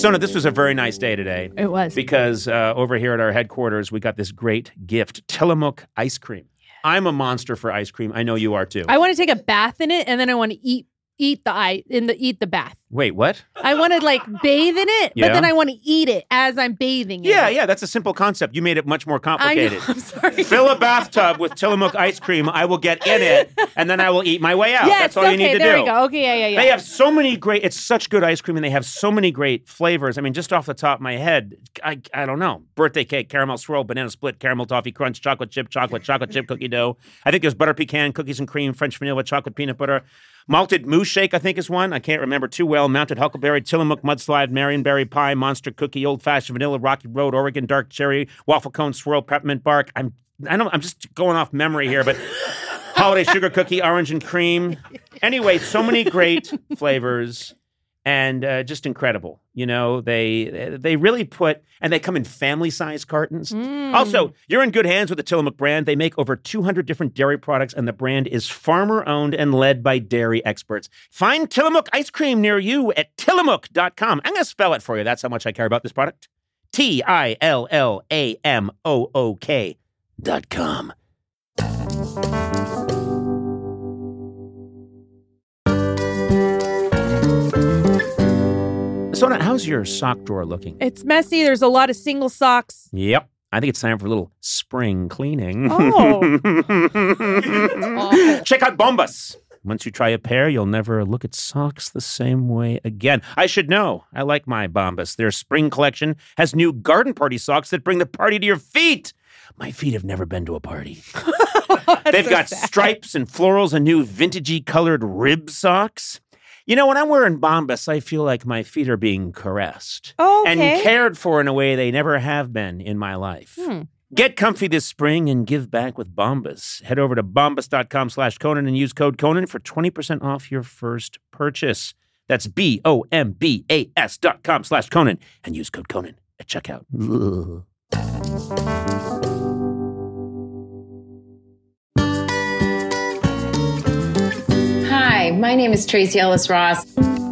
Sona, this was a very nice day today. It was. Because over here at our headquarters, we got this great gift, Tillamook ice cream. I'm a monster for ice cream. I know you are too. I want to take a bath in it, and then I want to eat the bath. Wait, what? I want to bathe in it, Yeah. but then I want to eat it as I'm bathing in it. Yeah, that's a simple concept. You made it much more complicated. I know, I'm sorry. Fill a bathtub with Tillamook ice cream. I will get in it, and then I will eat my way out. Yes, That's all you need to there do. we go. Okay, yeah. They have so many great, it's such good ice cream, and they have so many great flavors. I mean, just off the top of my head, I don't know. Birthday cake, caramel swirl, banana split, caramel toffee crunch, chocolate chip cookie dough. I think there's butter pecan, cookies and cream, French vanilla, chocolate peanut butter. Malted Moose Shake, I think, is one. I can't remember too well. Mounted Huckleberry, Tillamook Mudslide, Marionberry Pie, Monster Cookie, Old Fashioned Vanilla, Rocky Road, Oregon Dark Cherry, Waffle Cone Swirl, Peppermint Bark. I'm just going off memory here, but Holiday Sugar Cookie, Orange and Cream. Anyway, so many great flavors and just incredible. You know, they really put, and they come in family-sized cartons. Also, you're in good hands with the Tillamook brand. They make over 200 different dairy products, and the brand is farmer-owned and led by dairy experts. Find Tillamook ice cream near you at tillamook.com. I'm going to spell it for you. That's how much I care about this product. TILLAMOOK.com. Sona, how's your sock drawer looking? It's messy. There's a lot of single socks. Yep. I think it's time for a little spring cleaning. Oh. Check out Bombas. Once you try a pair, you'll never look at socks the same way again. I should know. I like my Bombas. Their spring collection has new garden party socks that bring the party to your feet. My feet have never been to a party. They've got stripes and florals and new vintagey colored rib socks. You know, when I'm wearing Bombas, I feel like my feet are being caressed and cared for in a way they never have been in my life. Get comfy this spring and give back with Bombas. Head over to bombas.com/Conan and use code Conan for 20% off your first purchase. That's BOMBAS.com/Conan and use code Conan at checkout. Hi, my name is Tracy Ellis Ross.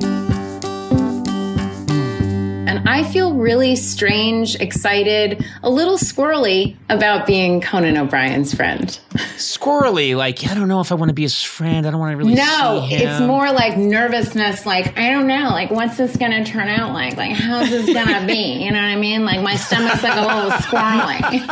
And I feel really strange, excited, a little squirrely about being Conan O'Brien's friend. Squirrely, like, I don't know if I want to be his friend. I don't want to really see him. It's more like nervousness, like, I don't know, like, what's this going to turn out like? Like, how's this going to be? You know what I mean? Like, my stomach's like a little squirrely.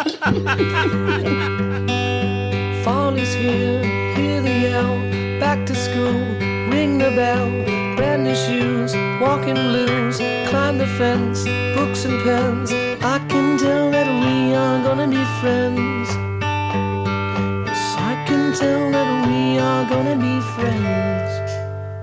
Fall is here, hear the yell. Back to school, ring the bell. Brand new shoes, walking blues. Climb the fence, books and pens. I can tell that we are gonna be friends. Yes, I can tell that we are gonna be friends.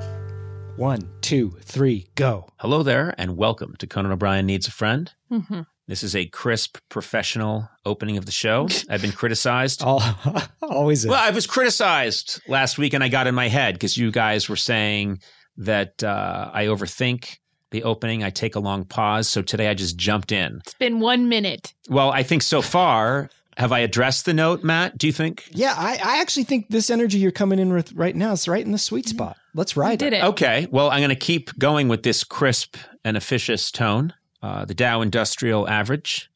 1, 2, 3, go. Hello there, and welcome to Conan O'Brien Needs a Friend. Mm-hmm. This is a crisp, professional opening of the show. I've been criticized. Always is. Well, I was criticized last week, and I got in my head because you guys were saying that I overthink the opening. I take a long pause. So today I just jumped in. It's been 1 minute. Well, I think so far, have I addressed the note, Matt? Do you think? Yeah, I actually think this energy you're coming in with right now is right in the sweet spot. Let's ride it. Okay. Well, I'm going to keep going with this crisp and officious tone. The Dow Industrial Average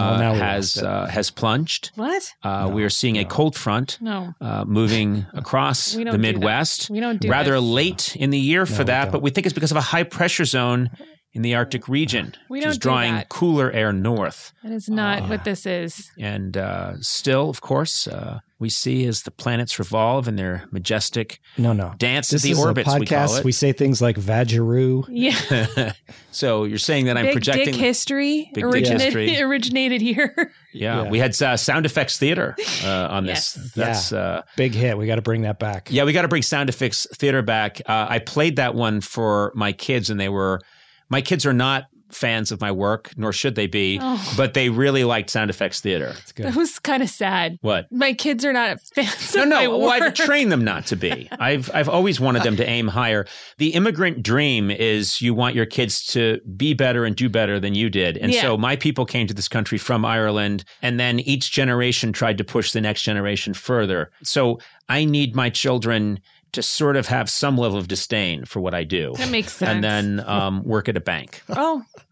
has plunged. What? We are seeing a cold front moving across the Midwest. We don't do rather this. late in the year for that, but we think it's because of a high pressure zone in the Arctic region, which is drawing cooler air north. That is not what this is. And still, of course, we see as the planets revolve in their majestic dance of the orbits, a podcast. we call it. We say things like Vajaroo. Yeah. So you're saying that I'm Big projecting... Dick history. Big Dick history. Originated here. Yeah. We had Sound Effects Theater on this. That's big hit. We got to bring that back. Yeah, we got to bring Sound Effects Theater back. I played that one for my kids, and my kids are not fans of my work, nor should they be, but they really liked Sound Effects Theater. That's good. That was kind of sad. What? My kids are not fans of my work. Well, I've trained them not to be. I've always wanted them to aim higher. The immigrant dream is you want your kids to be better and do better than you did. And so my people came to this country from Ireland, and then each generation tried to push the next generation further. So I need my children to sort of have some level of disdain for what I do. That makes sense. And then work at a bank. Oh.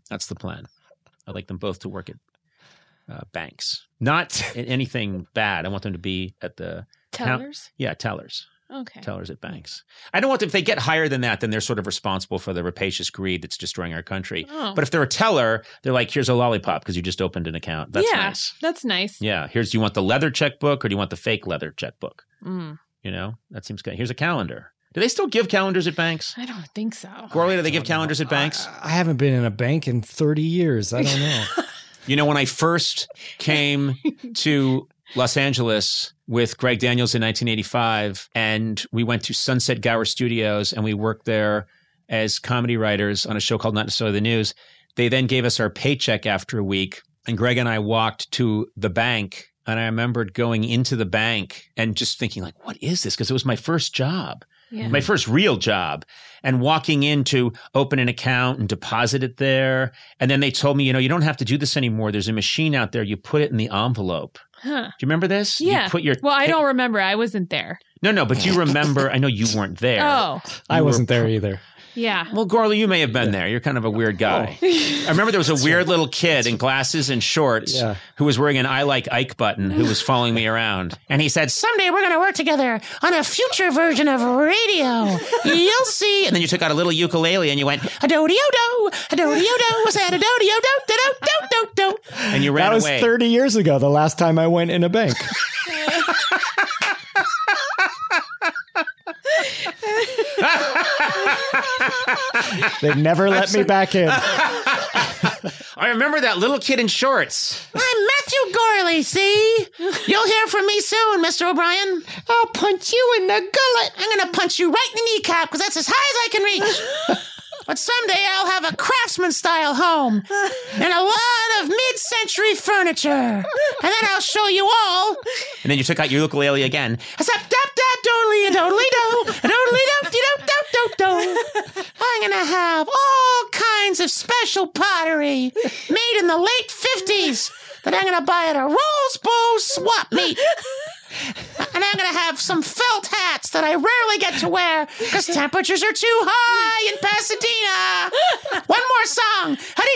That's the plan. I'd like them both to work at banks. Not anything bad. I want them to be at the Tellers? Tellers. Okay. Tellers at banks. I don't want them, if they get higher than that, then they're sort of responsible for the rapacious greed that's destroying our country. Oh. But if they're a teller, they're like, here's a lollipop because you just opened an account. That's nice. That's nice. Yeah. Do you want the leather checkbook or do you want the fake leather checkbook? Mm. You know, that seems good. Here's a calendar. Do they still give calendars at banks? I don't think so. Gorley, do they give calendars at banks? I haven't been in a bank in 30 years. I don't know. You know, when I first came to Los Angeles with Greg Daniels in 1985, and we went to Sunset Gower Studios and we worked there as comedy writers on a show called Not Necessarily the News. They then gave us our paycheck after a week, and Greg and I walked to the bank, and I remembered going into the bank and just thinking, like, what is this? Because it was my first job. Yeah. My first real job, and walking in to open an account and deposit it there. And then they told me, you don't have to do this anymore. There's a machine out there. You put it in the envelope. Huh. Do you remember this? Yeah. You put your I don't remember. I wasn't there. No, but you remember. I know you weren't there. Oh. I wasn't there either. Yeah. Well, Gorley, you may have been there. You're kind of a weird guy. I remember there was a weird little kid in glasses and shorts who was wearing an I Like Ike button who was following me around. And he said, someday we're going to work together on a future version of radio. You'll see. And then you took out a little ukulele and you went, a-do-de-o-do, a-do-de-o-do, what's that, a-do-de-o-do, do-do-do-do. And you ran away. That was 30 years ago, the last time I went in a bank. They never let me back in. I remember that little kid in shorts. I'm Matthew Gorley, see? You'll hear from me soon, Mr. O'Brien. I'll punch you in the gullet. I'm going to punch you right in the kneecap because that's as high as I can reach. But someday I'll have a craftsman-style home and a lot of mid-century furniture. And then I'll show you all. And then you took out your ukulele again. I'm going to have all kinds of special pottery made in the late 50s that I'm going to buy at a Rose Bowl swap meet. And I'm going to have some felt hats that I rarely get to wear because temperatures are too high in Pasadena. One more song.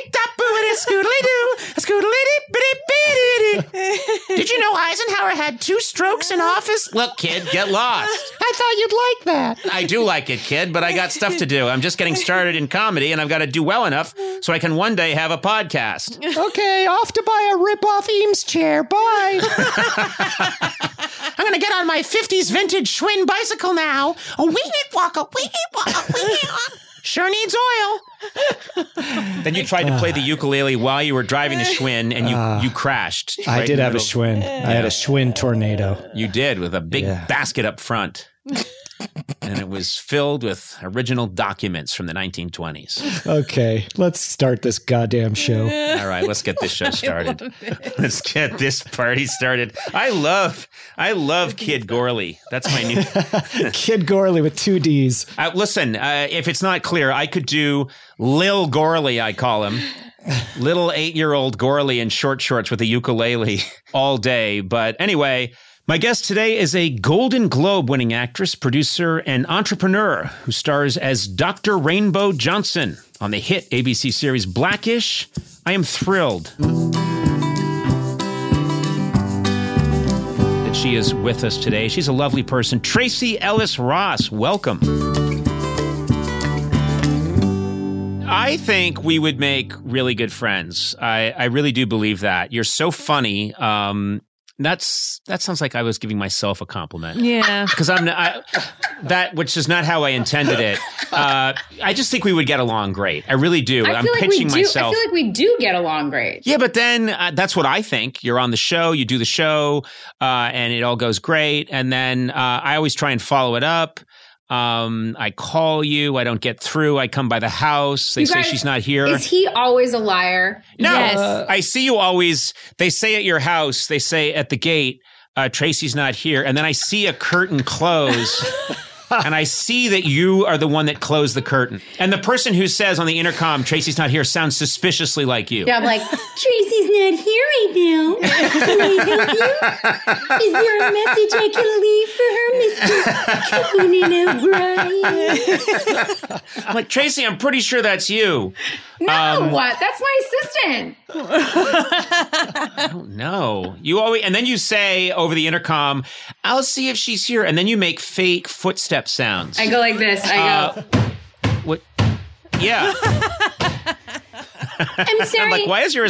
Did you know Eisenhower had 2 strokes in office? Look, kid, get lost. I thought you'd like that. I do like it, kid, but I got stuff to do. I'm just getting started in comedy, and I've got to do well enough so I can one day have a podcast. Okay, off to buy a rip-off Eames chair. Bye. I'm going to get on my 50s vintage Schwinn bicycle now. A wee-it walk, a wee-it walk, a wee-it walk. Sure needs oil. Then you tried to play the ukulele while you were driving the Schwinn, and you crashed. I right did have a middle. Schwinn. I had a Schwinn tornado. You did, with a big basket up front. And it was filled with original documents from the 1920s. Okay, let's start this goddamn show. All right, let's get this show started. Let's get this party started. I love Kid Gorley. That's my new Kid Gorley with 2 Ds. Listen, if it's not clear, I could do Lil Gorley, I call him. Little 8-year-old Gorley in short shorts with a ukulele all day. But anyway, my guest today is a Golden Globe-winning actress, producer, and entrepreneur who stars as Dr. Rainbow Johnson on the hit ABC series Blackish. I am thrilled that she is with us today. She's a lovely person. Tracee Ellis Ross, welcome. I think we would make really good friends. I really do believe that. You're so funny. That sounds like I was giving myself a compliment. Yeah. Because which is not how I intended it. I just think we would get along great. I really do. I'm pitching myself. I feel like we do get along great. Yeah, but then that's what I think. You're on the show, you do the show, and it all goes great. And then I always try and follow it up. I call you. I don't get through. I come by the house. They say she's not here. Is he always a liar? No, Yes. I see you always. They say at your house, they say at the gate, Tracy's not here. And then I see a curtain close and I see that you are the one that closed the curtain. And the person who says on the intercom, Tracy's not here, sounds suspiciously like you. Yeah, I'm like, Tracy's not here right now. Can I help you? Is there a message I can leave for her, Mr. Conan O'Brien? I'm like, Tracy, I'm pretty sure that's you. No, what? That's my assistant. I don't know. You always, and then you say over the intercom, I'll see if she's here. And then you make fake footstep sounds. I go like this. I go, What? Yeah. I'm sorry. I'm like, why are your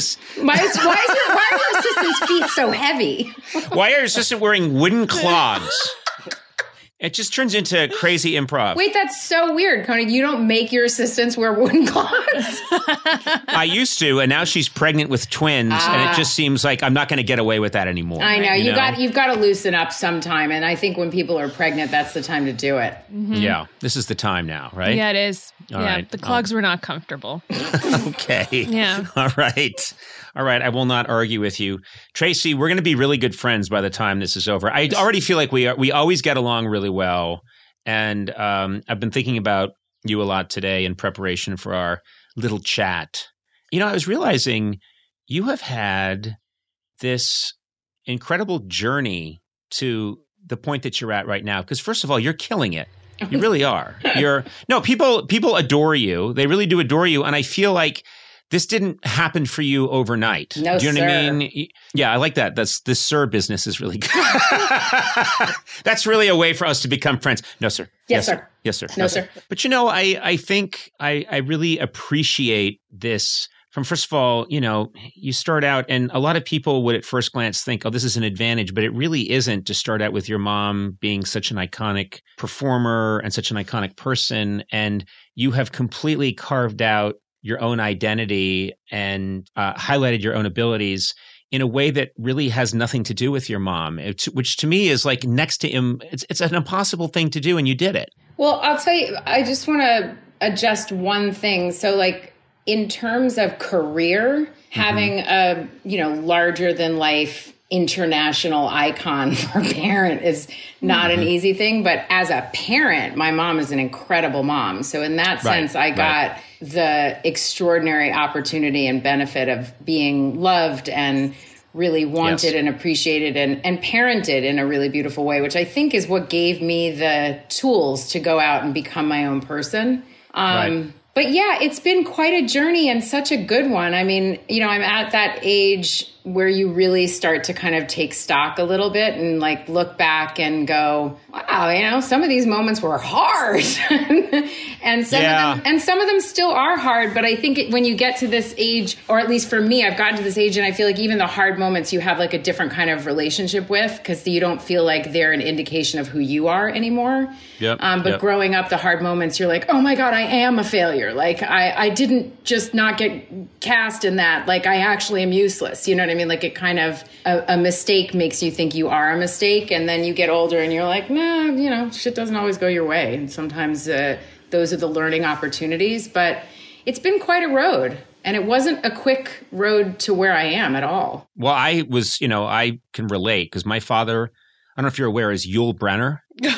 assistant's feet so heavy? why are your assistant wearing wooden clogs? It just turns into crazy improv. Wait, that's so weird, Conan. You don't make your assistants wear wooden clogs? I used to, and now she's pregnant with twins, and it just seems like I'm not going to get away with that anymore. I know. You've got to loosen up sometime, and I think when people are pregnant, that's the time to do it. Mm-hmm. Yeah, this is the time now, right? Yeah, it is. All right. The clogs were not comfortable. Okay. Yeah. All right. I will not argue with you. Tracy, we're going to be really good friends by the time this is over. I already feel like we always get along really well. And I've been thinking about you a lot today in preparation for our little chat. You know, I was realizing you have had this incredible journey to the point that you're at right now. Because first of all, you're killing it. You really are. People adore you. They really do adore you. And I feel like this didn't happen for you overnight. No, do you know sir. what I mean? Yeah, I like that. This sir business is really good. That's really a way for us to become friends. No, sir. Yes, sir. Yes, sir. No, sir. But I think I really appreciate this. From first of all, you start out, and a lot of people would at first glance think, oh, this is an advantage, but it really isn't to start out with your mom being such an iconic performer and such an iconic person. And you have completely carved out your own identity and highlighted your own abilities in a way that really has nothing to do with your mom, which to me is like next to him. It's an impossible thing to do, and you did it. Well, I'll tell you, I just want to adjust one thing. So in terms of career, having a, larger than life international icon for a parent is not an easy thing. But as a parent, my mom is an incredible mom. So in that sense, I got the extraordinary opportunity and benefit of being loved and really wanted and appreciated and parented in a really beautiful way, which I think is what gave me the tools to go out and become my own person. But yeah, it's been quite a journey and such a good one. I mean, I'm at that age where you really start to kind of take stock a little bit and look back and go, wow, some of these moments were hard. and some of them still are hard. But I think when you get to this age, or at least for me, I've gotten to this age and I feel like even the hard moments you have a different kind of relationship with, because you don't feel like they're an indication of who you are anymore. But growing up, the hard moments, you're like, oh my God, I am a failure. I didn't just not get cast in that. I actually am useless. You know what I mean? It kind of, a mistake makes you think you are a mistake. And then you get older and you're like, nah, shit doesn't always go your way. And sometimes those are the learning opportunities. But it's been quite a road. And it wasn't a quick road to where I am at all. Well, I was, I can relate because my father, I don't know if you're aware, is Yul Brynner.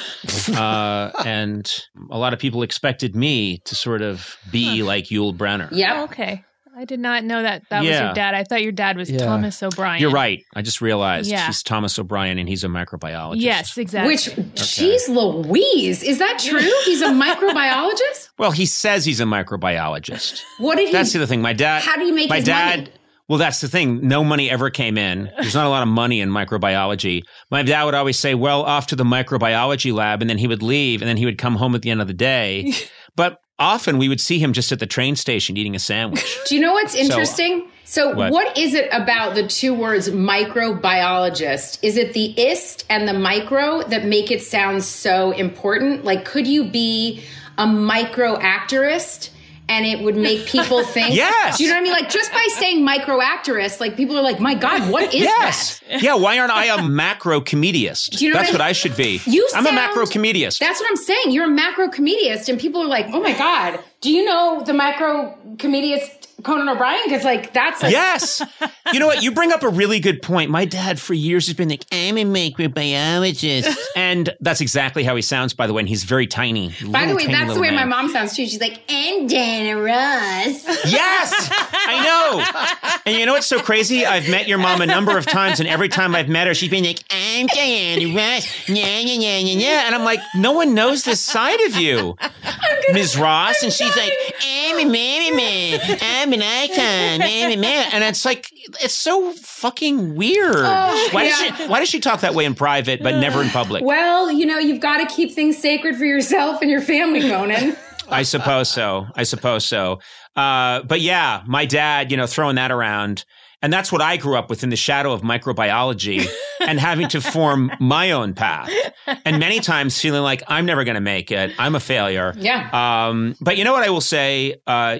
And a lot of people expected me to sort of be like Yul Brynner. Yeah. Okay. I did not know that was your dad. I thought your dad was Thomas O'Brien. You're right. I just realized he's Thomas O'Brien and he's a microbiologist. Yes, exactly. Jeez Louise, is that true? He's a microbiologist? Well, he says he's a microbiologist. What did he? That's the other thing. My dad. How do you make his money? Well, that's the thing. No money ever came in. There's not a lot of money in microbiology. My dad would always say, well, off to the microbiology lab, and then he would leave, and then he would come home at the end of the day. But often we would see him just at the train station eating a sandwich. Do you know what's interesting? So what is it about the two words microbiologist? Is it the ist and the micro that make it sound so important? Could you be a micro actorist? And it would make people think, yes. Do you know what I mean? Just by saying microactorist, people are like, my God, what is that? Yeah, why aren't I a macro comediist? Do you know That's what I should be. I'm a macro comediist. That's what I'm saying. You're a macro comediist, and people are like, oh my God, do you know the macro comediist Conan O'Brien? Because like that's like yes. You know what? You bring up a really good point. My dad for years has been like, I'm a microbiologist. And that's exactly how he sounds, by the way. And he's very tiny. By the way, that's the way my mom sounds too. She's like, I'm Dana Ross. Yes, I know. And you know what's so crazy? I've met your mom a number of times, and every time I've met her, she's been like, I'm Diana Ross. And I'm like, no one knows this side of you, Ms. Ross. And she's like, I'm a man. I'm an icon. I'm a man. And it's like, it's so fucking weird. Why does she talk that way in private, but never in public? Well, you know, you've got to keep things sacred for yourself and your family, Conan. I suppose so. But yeah, my dad, you know, throwing that around. And that's what I grew up with, in the shadow of microbiology and having to form my own path. And many times feeling like I'm never going to make it. I'm a failure. Yeah. But you know what I will say?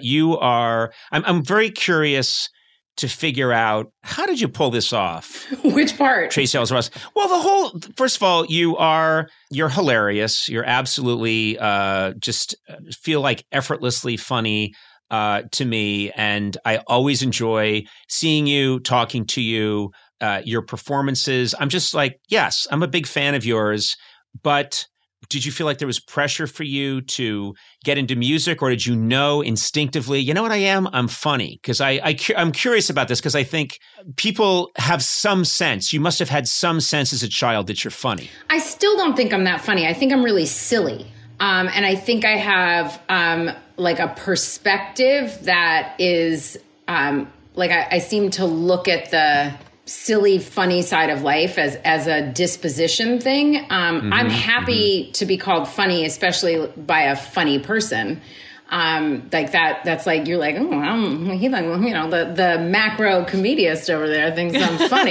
I'm very curious to figure out, how did you pull this off? Which part? Tracee Ellis Ross. Well, first of all, you're hilarious. You're absolutely just feel like effortlessly funny to me. And I always enjoy seeing you, talking to you, your performances. I'm just like, yes, I'm a big fan of yours, but did you feel like there was pressure for you to get into music, or did you know instinctively, you know what I am? I'm funny? Because I'm curious about this, because I think people have some sense. You must have had some sense as a child that you're funny. I still don't think I'm that funny. I think I'm really silly. And I think I have like a perspective that is like I seem to look at the silly, funny side of life as a disposition thing. I'm happy to be called funny, especially by a funny person. Like that's like, you're like, he like, you know, the macro comediast over there thinks I'm funny.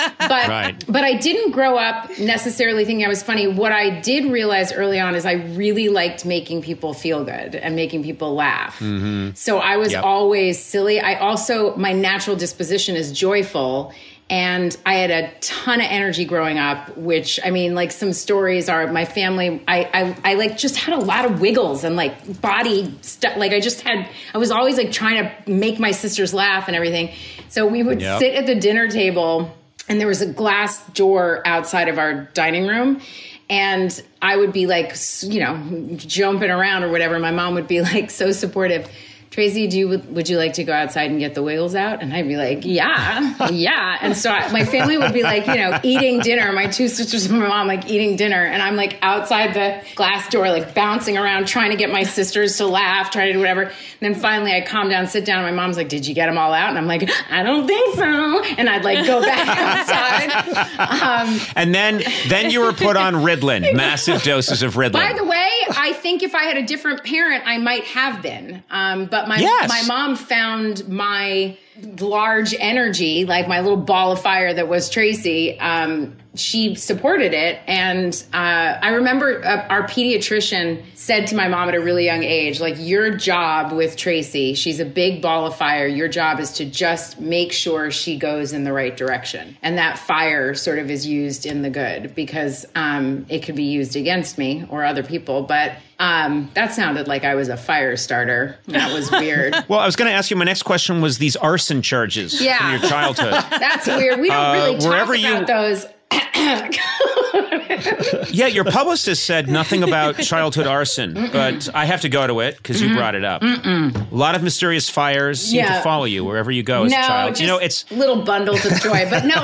But I didn't grow up necessarily thinking I was funny. What I did realize early on is I really liked making people feel good and making people laugh. So I was always silly. My natural disposition is joyful. And I had a ton of energy growing up, which, I mean, like, some stories are my family, I like just had a lot of wiggles and like body stuff. Like I was always like trying to make my sisters laugh and everything. So we would sit at the dinner table, and there was a glass door outside of our dining room. And I would be like, you know, jumping around or whatever. My mom would be like so supportive. Tracee, would you like to go outside and get the wiggles out? And I'd be like, yeah. And so my family would be like, you know, eating dinner. My two sisters and my mom like eating dinner. And I'm like outside the glass door, like bouncing around, trying to get my sisters to laugh, trying to do whatever. And then finally I calm down, sit down. And my mom's like, did you get them all out? And I'm like, I don't think so. And I'd like go back outside. And then you were put on Ritalin, massive doses of Ritalin. By the way, I think if I had a different parent, I might have been. But my mom found my large energy, like my little ball of fire that was Tracee. She supported it. And I remember our pediatrician said to my mom at a really young age, like, your job with Tracee, she's a big ball of fire. Your job is to just make sure she goes in the right direction. And that fire sort of is used in the good, because it could be used against me or other people. But that sounded like I was a fire starter. That was weird. Well, I was going to ask you, my next question was these arson charges from your childhood. That's weird. We don't really talk about those. Yeah, your publicist said nothing about childhood arson, but I have to go to it because you brought it up. A lot of mysterious fires seem to follow you wherever you go as a child. You know, it's little bundles of joy. But no,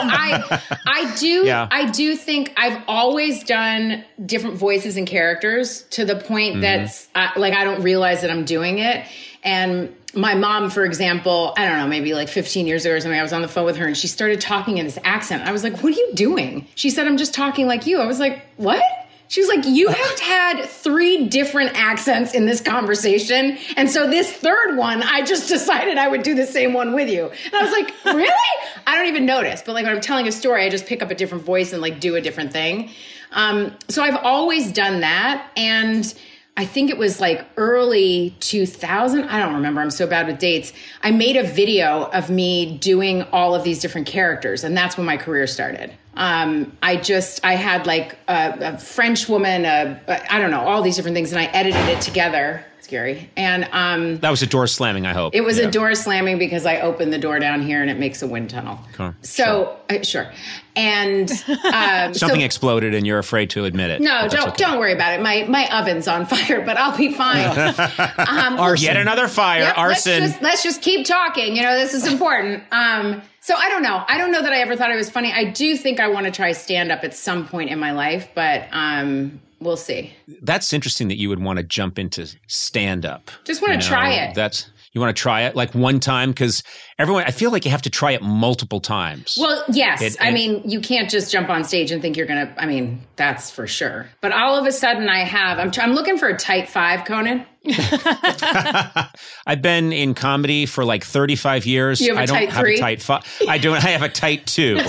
I do think I've always done different voices and characters to the point that's like I don't realize that I'm doing it. And my mom, for example, I don't know, maybe like 15 years ago or something, I was on the phone with her and she started talking in this accent. I was like, what are you doing? She said, I'm just talking like you. I was like, what? She was like, you have had 3 different accents in this conversation. And so this third one, I just decided I would do the same one with you. And I was like, really? I don't even notice. But like when I'm telling a story, I just pick up a different voice and like do a different thing. So I've always done that. And I think it was like early 2000. I don't remember. I'm so bad with dates. I made a video of me doing all of these different characters. And that's when my career started. I had like a French woman, I don't know, all these different things. And I edited it together. scary. And that was a door slamming, I hope. It was a door slamming because I opened the door down here and it makes a wind tunnel. Cool. So, sure. And something exploded and you're afraid to admit it. No, don't worry about it. My oven's on fire, but I'll be fine. Yet another fire, yep, arson. Let's just keep talking. This is important. So I don't know. I don't know that I ever thought it was funny. I do think I want to try stand up at some point in my life, but we'll see. That's interesting that you would want to jump into stand up. Just want to try it. You want to try it like one time? Because I feel like you have to try it multiple times. Well, yes. You can't just jump on stage and think you're going to, that's for sure. But all of a sudden I'm looking for a tight 5, Conan. I've been in comedy for like 35 years. You have a tight 3? I have a tight 5. I don't. I have a tight 2.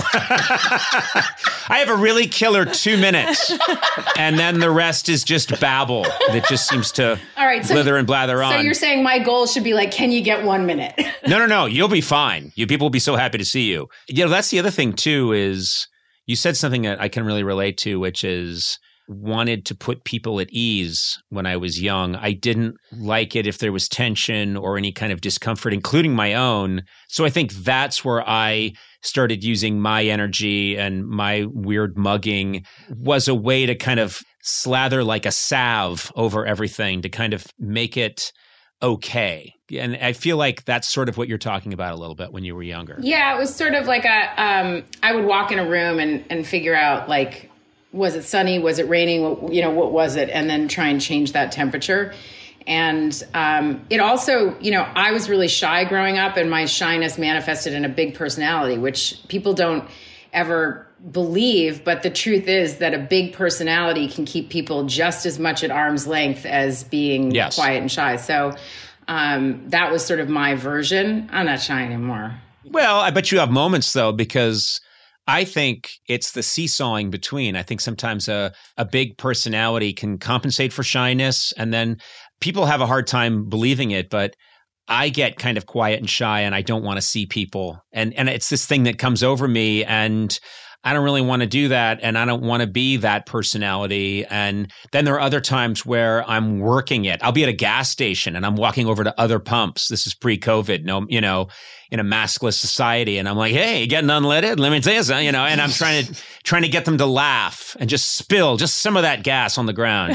I have a really killer 2 minutes, and then the rest is just babble that just seems to blither and blather on. So you're saying my goal should be like, can you get 1 minute? No. You'll be fine. People will be so happy to see you. That's the other thing too. Is you said something that I can really relate to, which is wanted to put people at ease when I was young. I didn't like it if there was tension or any kind of discomfort, including my own. So I think that's where I started using my energy, and my weird mugging was a way to kind of slather like a salve over everything to kind of make it okay. And I feel like that's sort of what you're talking about a little bit when you were younger. Yeah, it was sort of like I would walk in a room and figure out like, was it sunny? Was it raining? What was it? And then try and change that temperature. And it also, I was really shy growing up, and my shyness manifested in a big personality, which people don't ever believe. But the truth is that a big personality can keep people just as much at arm's length as being quiet and shy. So that was sort of my version. I'm not shy anymore. Well, I bet you have moments, though, because I think it's the seesawing between. I think sometimes a big personality can compensate for shyness, and then people have a hard time believing it, but I get kind of quiet and shy, and I don't want to see people. And it's this thing that comes over me, and I don't really want to do that, and I don't want to be that personality. And then there are other times where I'm working it. I'll be at a gas station, and I'm walking over to other pumps. This is pre-COVID, in a maskless society. And I'm like, hey, getting unleaded? Let me tell you something, and I'm trying to get them to laugh and just spill just some of that gas on the ground,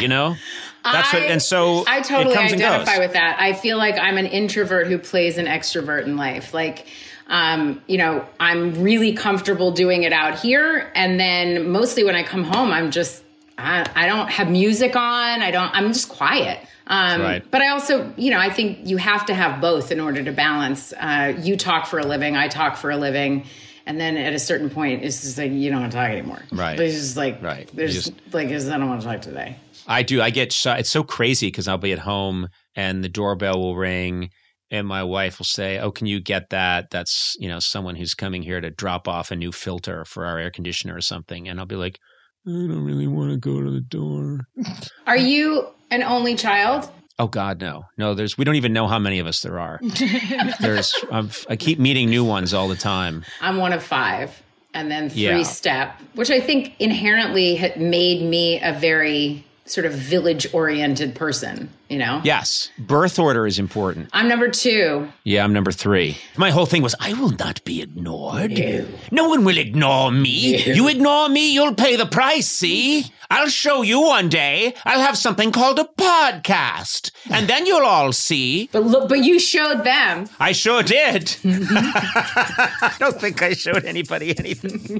I totally identify with that. I feel like I'm an introvert who plays an extrovert in life. Like, I'm really comfortable doing it out here. And then mostly when I come home, I don't have music on. I'm just quiet. Right. But I also, I think you have to have both in order to balance. You talk for a living, I talk for a living. And then at a certain point, it's just like, you don't want to talk anymore. Right. There's just like, I don't want to talk today. I do. I get shy. It's so crazy because I'll be at home and the doorbell will ring and my wife will say, oh, can you get that? That's, someone who's coming here to drop off a new filter for our air conditioner or something. And I'll be like, I don't really want to go to the door. Are you an only child? Oh God, no. No, we don't even know how many of us there are. I keep meeting new ones all the time. I'm one of 5. And then 3-step, which I think inherently had made me a very sort of village-oriented person, Yes. Birth order is important. I'm number 2. Yeah, I'm number 3. My whole thing was, I will not be ignored. No one will ignore me. No. You ignore me, you'll pay the price, see? I'll show you one day. I'll have something called a podcast. And then you'll all see. But you showed them. I sure did. I don't think I showed anybody anything.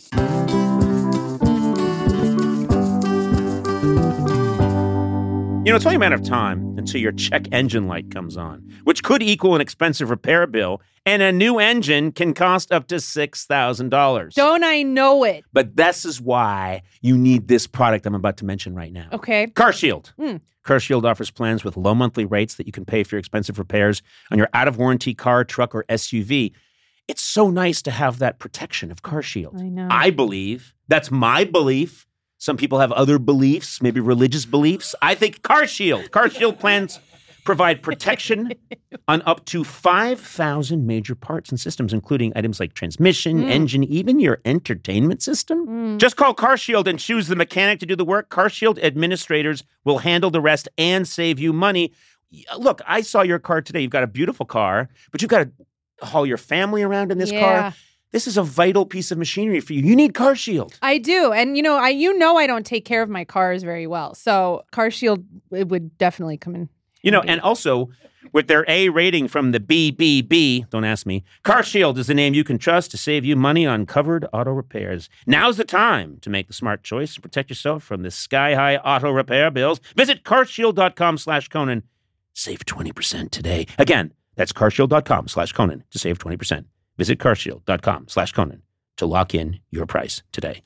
It's only a matter of time until your check engine light comes on, which could equal an expensive repair bill, and a new engine can cost up to $6,000. Don't I know it? But this is why you need this product I'm about to mention right now. Okay. CarShield. CarShield offers plans with low monthly rates that you can pay for your expensive repairs on your out-of-warranty car, truck, or SUV. It's so nice to have that protection of CarShield. I know. I believe. That's my belief. Some people have other beliefs, maybe religious beliefs. I think CarShield plans provide protection on up to 5,000 major parts and systems, including items like transmission, engine, even your entertainment system. Just call CarShield and choose the mechanic to do the work. CarShield administrators will handle the rest and save you money. look, I saw your car today. You've got a beautiful car, but you've got to haul your family around in this car. This is a vital piece of machinery for you. You need CarShield. I do. And, I don't take care of my cars very well. So CarShield, it would definitely come in. And also with their A rating from the BBB, don't ask me, CarShield is the name you can trust to save you money on covered auto repairs. Now's the time to make the smart choice to protect yourself from the sky-high auto repair bills. Visit carshield.com/Conan. Save 20% today. Again, that's carshield.com/Conan to save 20%. Visit carshield.com/Conan to lock in your price today.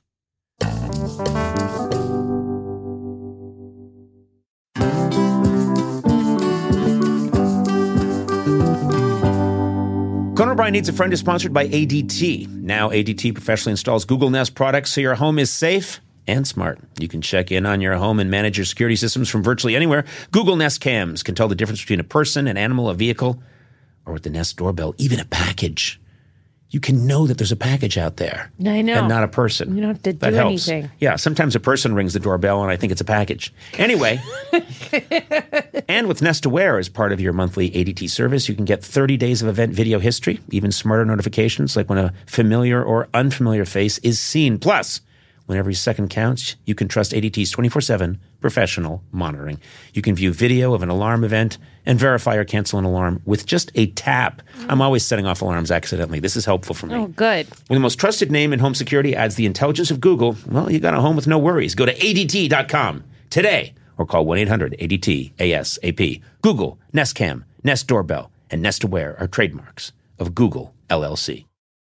Conan O'Brien Needs a Friend is sponsored by ADT. Now ADT professionally installs Google Nest products so your home is safe and smart. You can check in on your home and manage your security systems from virtually anywhere. Google Nest Cams can tell the difference between a person, an animal, a vehicle, or with the Nest doorbell, even a package. You can know that there's a package out there. I know. And not a person. You don't have to that do helps. anything. Yeah, sometimes a person rings the doorbell and I think it's a package. Anyway, and with Nest Aware as part of your monthly ADT service, you can get 30 days of event video history, even smarter notifications like when a familiar or unfamiliar face is seen. Plus, when every second counts, you can trust ADT's 24/7 professional monitoring. You can view video of an alarm event and verify or cancel an alarm with just a tap. I'm always setting off alarms accidentally. This is helpful for me. Oh, good. When the most trusted name in home security adds the intelligence of Google, well, you got a home with no worries. Go to ADT.com today or call 1-800-ADT-ASAP. Google, Nest Cam, Nest Doorbell, and Nest Aware are trademarks of Google, LLC.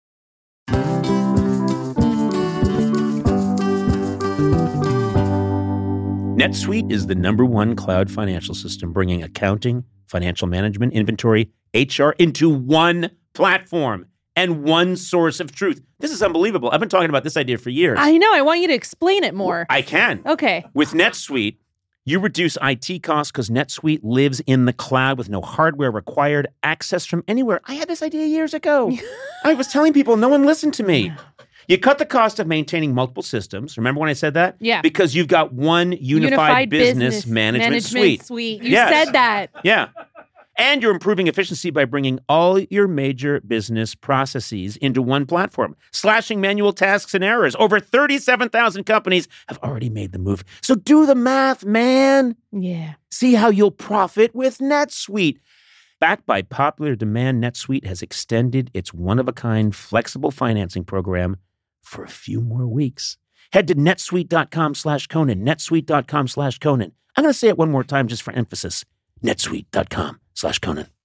NetSuite is the #1 cloud financial system, bringing accounting, financial management, inventory, HR into one platform and one source of truth. This is unbelievable. I've been talking about this idea for years. I know. I want you to explain it more. I can. Okay. With NetSuite, you reduce IT costs because NetSuite lives in the cloud with no hardware required, access from anywhere. I had this idea years ago. I was telling people, no one listened to me. You cut the cost of maintaining multiple systems. Remember when I said that? Yeah. Because you've got one unified business management suite. You said that. Yeah. And you're improving efficiency by bringing all your major business processes into one platform, slashing manual tasks and errors. Over 37,000 companies have already made the move. So do the math, man. Yeah. See how you'll profit with NetSuite. Backed by popular demand, NetSuite has extended its one-of-a-kind flexible financing program for a few more weeks. Head to netsuite.com/Conan, netsuite.com/Conan. I'm going to say it one more time just for emphasis. netsuite.com/Conan.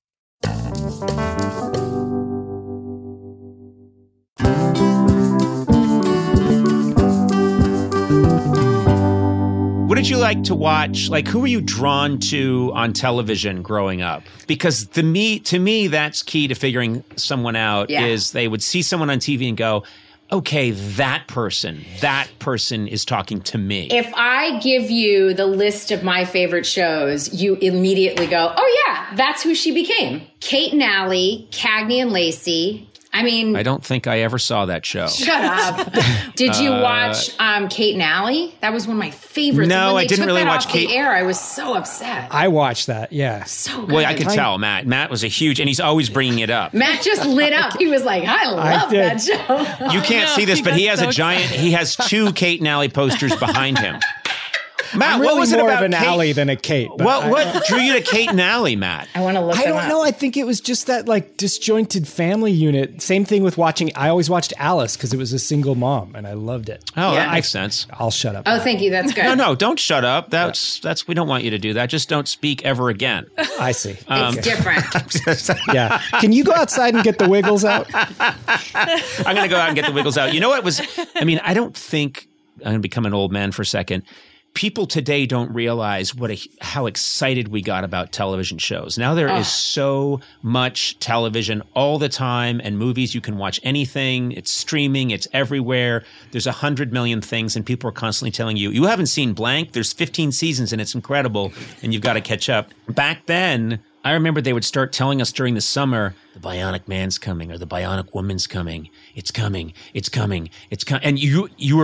What did you like to watch? Like, who were you drawn to on television growing up? Because to me, that's key to figuring someone out is they would see someone on TV and go, okay, that person is talking to me. If I give you the list of my favorite shows, you immediately go, oh yeah, that's who she became. Kate and Allie, Cagney and Lacey. I mean, I don't think I ever saw that show. Shut up. Did you watch Kate and Allie? That was one of my favorites. No, I didn't really watch Kate. The air, I was so upset. I watched that, yeah. So good. Well, I could tell, Matt. Matt was a huge, and he's always bringing it up. Matt just lit up. He was like, I love that show. You can't see this, but he has he has 2 Kate and Allie posters behind him. Matt, I'm really what was more it about of an Kate? Allie than a Kate. What drew you to Kate and Allie, Matt? I want to look I don't know. I think it was just that like disjointed family unit. Same thing with watching. I always watched Alice because it was a single mom, and I loved it. Oh, that makes sense. I'll shut up. Oh, thank you. That's good. No, don't shut up. That's we don't want you to do that. Just don't speak ever again. I see. It's different. Yeah. Can you go outside and get the Wiggles out? I'm going to go out and get the Wiggles out. You know what was? I mean, I don't think I'm going to become an old man for a second. People today don't realize how excited we got about television shows. Now there is so much television all the time and movies. You can watch anything. It's streaming. It's everywhere. There's 100 million things and people are constantly telling you, you haven't seen blank. There's 15 seasons and it's incredible and you've got to catch up. Back then, I remember they would start telling us during the summer, the Bionic Man's coming or the Bionic Woman's coming. It's coming. It's coming. It's coming. And you were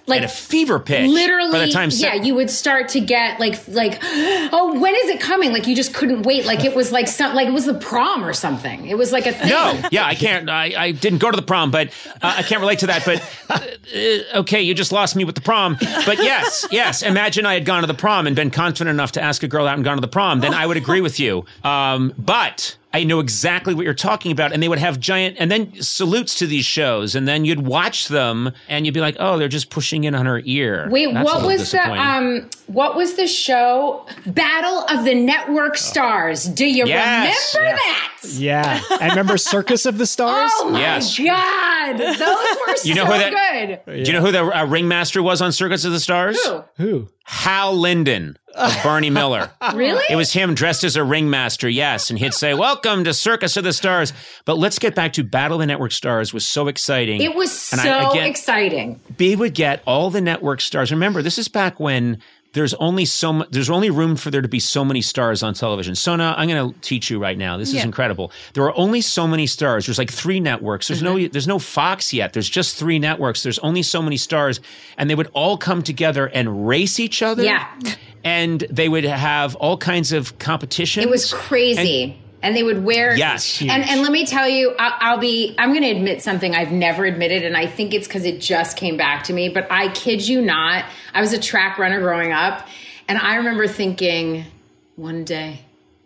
at a fever pitch. Literally, by the time you would start to get like, oh, when is it coming? Like you just couldn't wait. Like it was like it was the prom or something. It was like a thing. No, I can't. I didn't go to the prom, but I can't relate to that. But okay, you just lost me with the prom. But yes. Imagine I had gone to the prom and been confident enough to ask a girl out and gone to the prom. Then I would agree with you. But I know exactly what you're talking about. And they would have giant, and then salutes to these shows. And then you'd watch them and you'd be like, oh, they're just pushing in on her ear. Wait, what was the show? Battle of the Network Stars. Do you remember that? Yeah. I remember Circus of the Stars. Oh my God. Those were so good. Do you know who the ringmaster was on Circus of the Stars? Who? Hal Linden of Barney Miller. Really? It was him dressed as a ringmaster, yes. And he'd say, welcome to Circus of the Stars. But let's get back to Battle of the Network Stars. Was so exciting. It was exciting. We would get all the network stars. Remember, this is back when there's only room for there to be so many stars on television. Sona, I'm going to teach you right now. This is incredible. There are only so many stars. There's like 3 networks. There's no Fox yet. There's just 3 networks. There's only so many stars, and they would all come together and race each other. Yeah. And they would have all kinds of competitions. It was crazy. And they would wear, and let me tell you, I'm going to admit something I've never admitted, and I think it's because it just came back to me. But I kid you not, I was a track runner growing up, and I remember thinking, one day,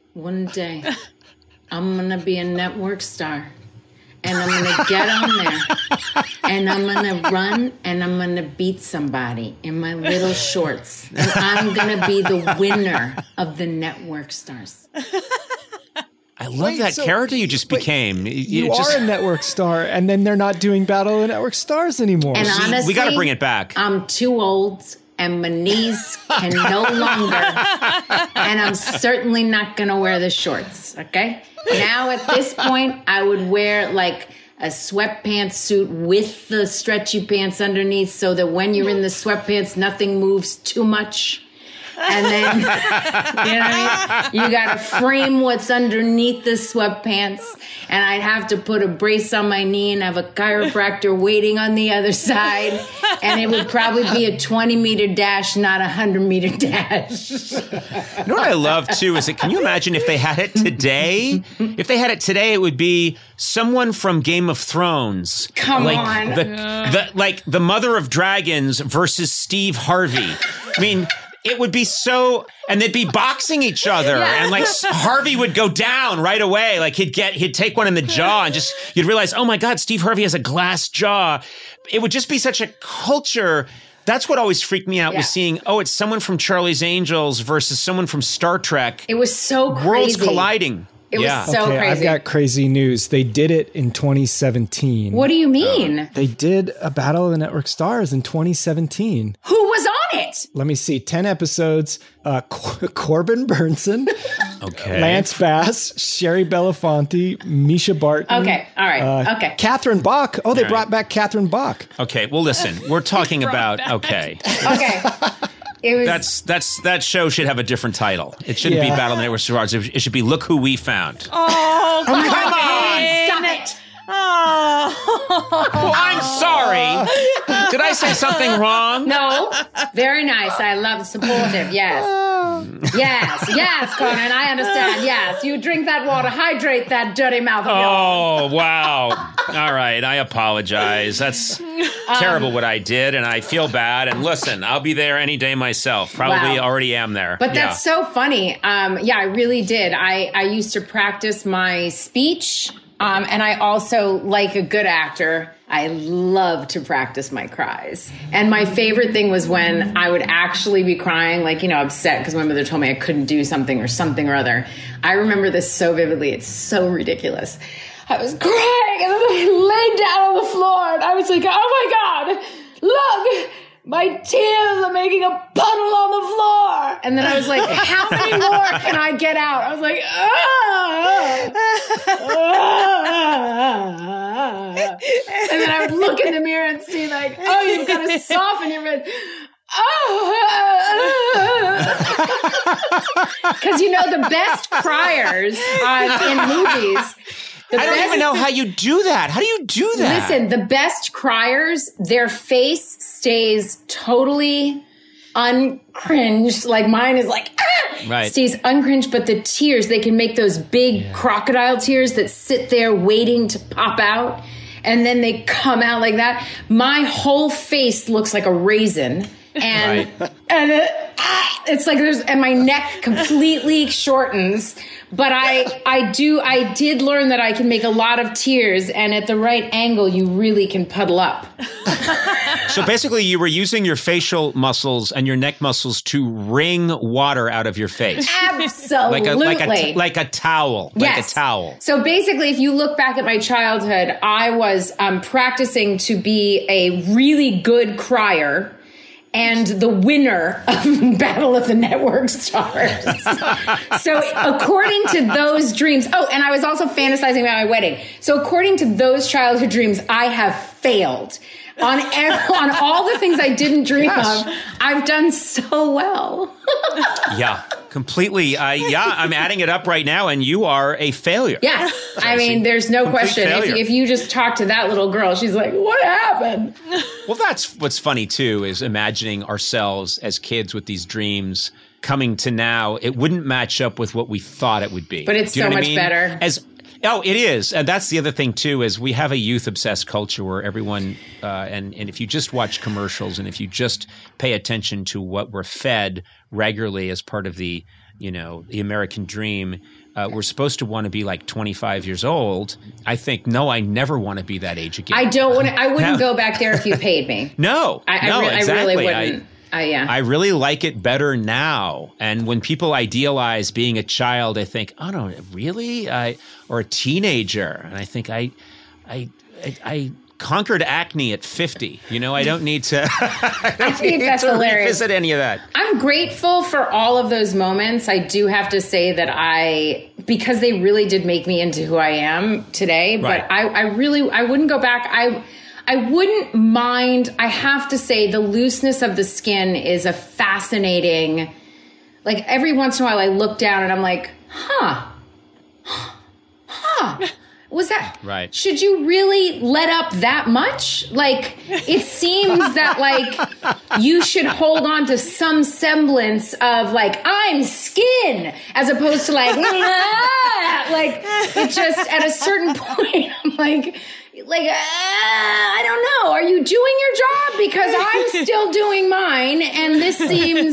I'm going to be a network star, and I'm going to get on there, and I'm going to run, and I'm going to beat somebody in my little shorts, and I'm going to be the winner of the network stars. I love that character you just became. You are a network star, and then they're not doing Battle of the Network Stars anymore. And honestly, we got to bring it back. I'm too old, and my knees can no longer, and I'm certainly not going to wear the shorts, okay? Now, at this point, I would wear, like, a sweatpants suit with the stretchy pants underneath so that when you're in the sweatpants, nothing moves too much. And then, you know what I mean? You got to frame what's underneath the sweatpants. And I'd have to put a brace on my knee and have a chiropractor waiting on the other side. And it would probably be a 20-meter dash, not a 100-meter dash. You know what I love, too, is can you imagine if they had it today? If they had it today, it would be someone from Game of Thrones. Come on. The Mother of Dragons versus Steve Harvey. I mean... It would be so, and they'd be boxing each other, and like Harvey would go down right away. Like he'd take one in the jaw, and you'd realize, oh my God, Steve Harvey has a glass jaw. It would just be such a culture. That's what always freaked me out was seeing, it's someone from Charlie's Angels versus someone from Star Trek. It was so crazy. Worlds colliding. It was so crazy. I've got crazy news. They did it in 2017. What do you mean? They did a Battle of the Network Stars in 2017. Who was on it? Let me see. 10 episodes. Corbin Burnson. Okay. Lance Bass. Sherry Belafonte. Misha Barton. Okay. All right. Okay. Catherine Bach. Oh, they brought back Catherine Bach. Okay. Well, listen. We're talking about... Okay. Okay. That show should have a different title. It shouldn't be Battle of the Network Stars. It should be Look Who We Found. Oh, come on! Stop it! Oh. Well, I'm sorry. Did I say something wrong? No. Very nice. I love supportive. Yes. Yes, Conan. I understand. Yes. You drink that water. Hydrate that dirty mouth of yours. Oh, wow. All right. I apologize. That's terrible what I did, and I feel bad. And listen, I'll be there any day myself. Probably already am there. But that's so funny. I really did. I used to practice my speech. And I also, like a good actor, I love to practice my cries. And my favorite thing was when I would actually be crying, like, upset because my mother told me I couldn't do something or other. I remember this so vividly. It's so ridiculous. I was crying and then I laid down on the floor and I was like, oh my God, look! My tears are making a puddle on the floor. And then I was like, how many more can I get out? I was like, And then I would look in the mirror and see like, you've got to soften your head. Because the best criers in movies... I don't even know how you do that. How do you do that? Listen, the best criers, their face stays totally uncringed. Like mine is like, stays uncringed, but the tears, they can make those big crocodile tears that sit there waiting to pop out. And then they come out like that. My whole face looks like a raisin. And, it's like and my neck completely shortens. But I did learn that I can make a lot of tears, and at the right angle, you really can puddle up. So basically, you were using your facial muscles and your neck muscles to wring water out of your face. Absolutely. Like a towel. Like a towel. So basically, if you look back at my childhood, I was practicing to be a really good crier and the winner of Battle of the Network Stars. So according to those dreams, and I was also fantasizing about my wedding. So according to those childhood dreams, I have failed. On all the things I didn't dream of, I've done so well. Yeah, completely. I'm adding it up right now, and you are a failure. Yeah, I mean, there's no question. If you just talk to that little girl, she's like, what happened? Well, that's what's funny, too, is imagining ourselves as kids with these dreams coming to now. It wouldn't match up with what we thought it would be. But it's so much better. Oh, it is. And that's the other thing, too, is we have a youth-obsessed culture where everyone, and if you just watch commercials and if you just pay attention to what we're fed regularly as part of the American dream, we're supposed to want to be like 25 years old. I think, no, I never want to be that age again. I wouldn't go back there if you paid me. No, exactly. I really wouldn't. I really like it better now. And when people idealize being a child, I think, oh no, really? Or a teenager. And I think I conquered acne at 50. I don't need to, I think that's hilarious. Revisit any of that. I'm grateful for all of those moments. I do have to say that because they really did make me into who I am today, but I wouldn't go back. I wouldn't mind. I have to say the looseness of the skin is a fascinating, like every once in a while I look down and I'm like, was that right? Should you really let up that much? Like, it seems that like you should hold on to some semblance of like, I'm skin, as opposed to like, like it just at a certain point, I'm like, I don't know. Are you doing your job? Because I'm still doing mine, and this seems.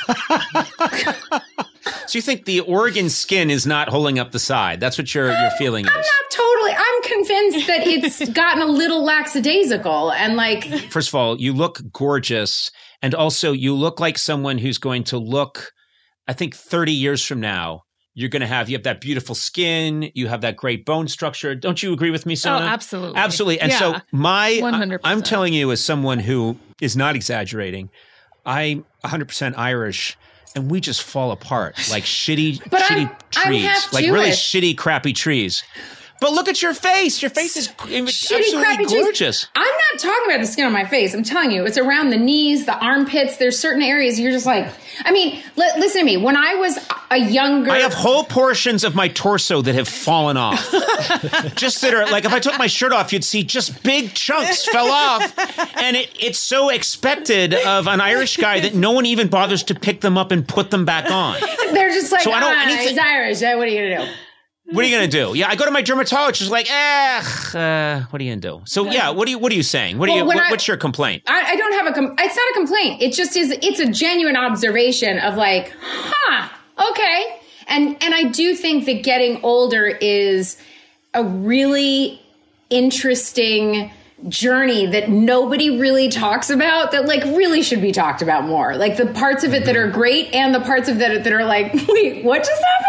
So you think the Oregon skin is not holding up the side? That's what your feeling is? I'm not totally. I'm convinced that it's gotten a little lackadaisical, and like. First of all, you look gorgeous, and also you look like someone who's going to look. I think 30 years from now, you have that beautiful skin, you have that great bone structure. Don't you agree with me, Sona? Oh, absolutely. Absolutely. And so 100%. I'm telling you as someone who is not exaggerating, I'm 100% Irish, and we just fall apart like shitty trees. I'm like really shitty, crappy trees. But look at your face. Your face is absolutely gorgeous. I'm not talking about the skin on my face. I'm telling you, it's around the knees, the armpits. There's certain areas you're just like, I mean, listen to me. When I was a younger... I have whole portions of my torso that have fallen off. Just that are, like, if I took my shirt off, you'd see just big chunks fell off. And it's so expected of an Irish guy that no one even bothers to pick them up and put them back on. They're just like, he's Irish. What are you going to do? What are you going to do? Yeah, I go to my dermatologist. She's like, what are you going to do? So, yeah, what are you saying? What's your complaint? I don't have it's not a complaint. It just is, it's a genuine observation of like, okay. And I do think that getting older is a really interesting journey that nobody really talks about, that like really should be talked about more. Like the parts of it that are great and the parts of that are like, wait, what just happened?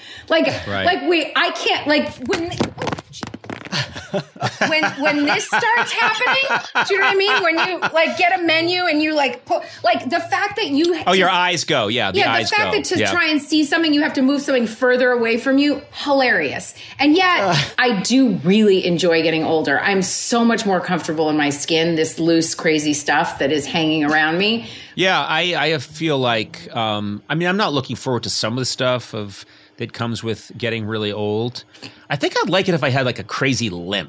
I can't, like, when this starts happening, do you know what I mean? When you, like, get a menu and you, like, put, like, the fact that you... your eyes go, the eyes go. Yeah, the fact that to try and see something, you have to move something further away from you, hilarious. And yet, I do really enjoy getting older. I'm so much more comfortable in my skin, this loose, crazy stuff that is hanging around me. Yeah, I feel like, I'm not looking forward to some of the stuff that comes with getting really old. I think I'd like it if I had like a crazy limp.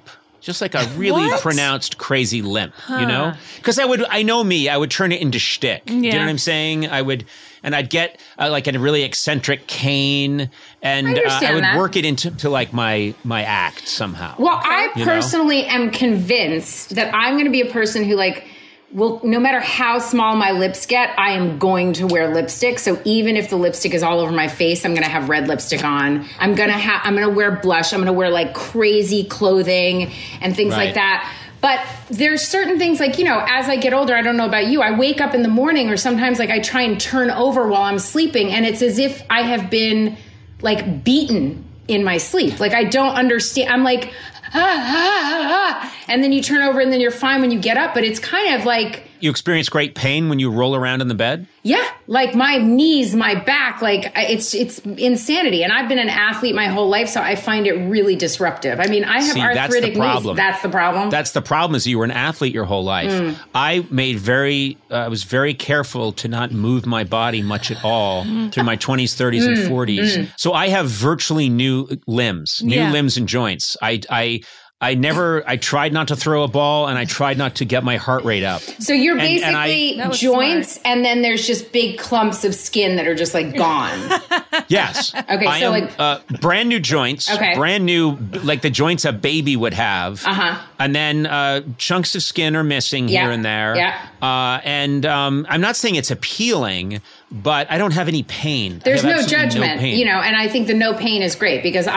Just like a really pronounced crazy limp, you know? Because I would turn it into shtick. Do you know what I'm saying? I'd get like a really eccentric cane, and I would work it into like my act somehow. Well, I personally am convinced that I'm going to be a person who well, no matter how small my lips get, I am going to wear lipstick. So even if the lipstick is all over my face, I'm going to have red lipstick on. I'm going to wear blush. I'm going to wear like crazy clothing and things like that. But there's certain things like, as I get older, I don't know about you, I wake up in the morning or sometimes like I try and turn over while I'm sleeping. And it's as if I have been like beaten in my sleep. Like I don't understand. I'm like, and then you turn over and then you're fine when you get up. But it's kind of like... You experience great pain when you roll around in the bed? Yeah. Like my knees, my back, like it's insanity. And I've been an athlete my whole life, so I find it really disruptive. I mean, I have arthritic knees. That's the problem. That's the problem is you were an athlete your whole life. I was very careful to not move my body much at all through my 20s, 30s, and 40s. So I have virtually new limbs and joints. I tried not to throw a ball, and I tried not to get my heart rate up. So you're basically joints, smart. And then there's just big clumps of skin that are just like gone. Yes. Okay. I am brand new joints. Okay. Brand new, like the joints a baby would have. And then chunks of skin are missing here and there. Yeah. I'm not saying it's appealing, but I don't have any pain. There's no judgment, and I think the no pain is great because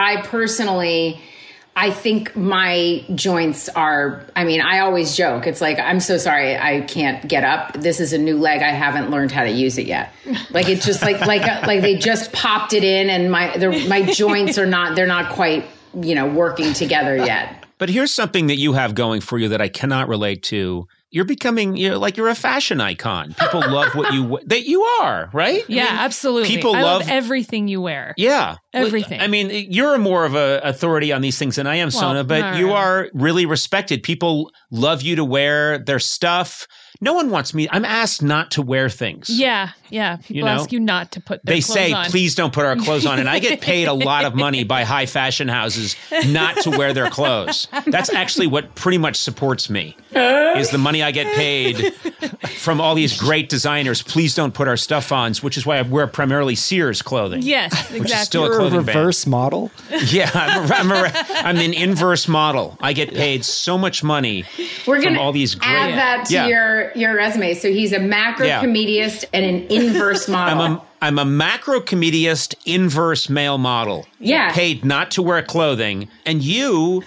I think my joints I always joke. It's like, I'm so sorry I can't get up. This is a new leg. I haven't learned how to use it yet. Like it's just like they just popped it in and my joints they're not quite, working together yet. But here's something that you have going for you that I cannot relate to. You're becoming, you're a fashion icon. People love what you are, right? Yeah, absolutely. People love everything you wear. Yeah. Everything. I mean, you're more of an authority on these things than I am, Sona, but you are really respected. People love you to wear their stuff. No one wants me. I'm asked not to wear things. Yeah. People ask you not to put their clothes on. They say, please don't put our clothes on. And I get paid a lot of money by high fashion houses not to wear their clothes. That's actually what pretty much supports me, is the money I get paid from all these great designers. Please don't put our stuff on, which is why I wear primarily Sears clothing. Yes, exactly. Which is still a clothing reverse model? Yeah, I'm an inverse model. I get paid so much money from all these great... Add that to your resume. So he's a macro comediist and an inverse model. I'm a macro comediist, inverse male model. Yeah. Paid not to wear clothing. And you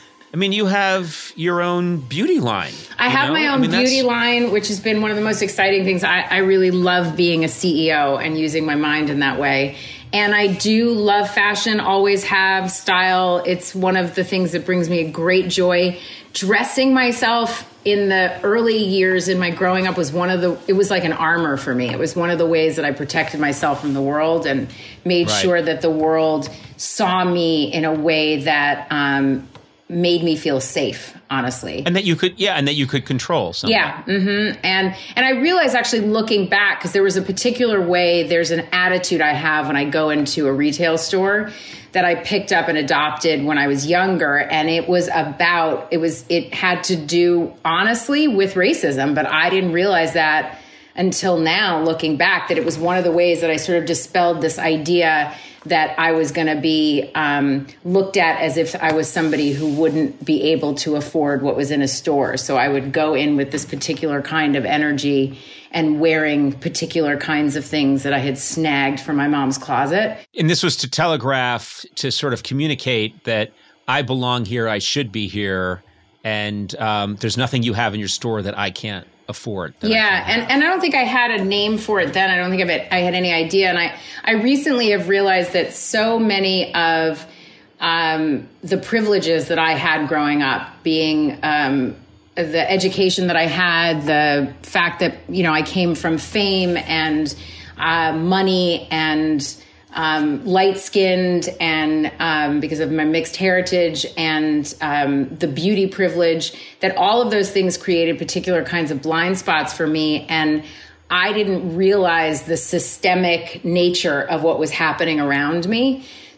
have your own beauty line. I have my own beauty line, which has been one of the most exciting things. I really love being a CEO and using my mind in that way. And I do love fashion, always have style. It's one of the things that brings me a great joy. Dressing myself in the early years in my growing up was it was like an armor for me. It was one of the ways that I protected myself from the world and made sure that the world saw me in a way that made me feel safe, honestly. And that you could control something. Yeah. Mm-hmm. And I realized actually looking back, because there was a particular way, there's an attitude I have when I go into a retail store that I picked up and adopted when I was younger. And it had to do honestly with racism, but I didn't realize that until now, looking back, that it was one of the ways that I sort of dispelled this idea that I was going to be looked at as if I was somebody who wouldn't be able to afford what was in a store. So I would go in with this particular kind of energy and wearing particular kinds of things that I had snagged from my mom's closet. And this was to telegraph, to sort of communicate that I belong here, I should be here, and there's nothing you have in your store that I can't afford. Yeah, and I don't think I had a name for it then. I don't think I had any idea. And I recently have realized that so many of the privileges that I had growing up, being the education that I had, the fact that, I came from fame and money and light-skinned and because of my mixed heritage and the beauty privilege, that all of those things created particular kinds of blind spots for me. And I didn't realize the systemic nature of what was happening around me.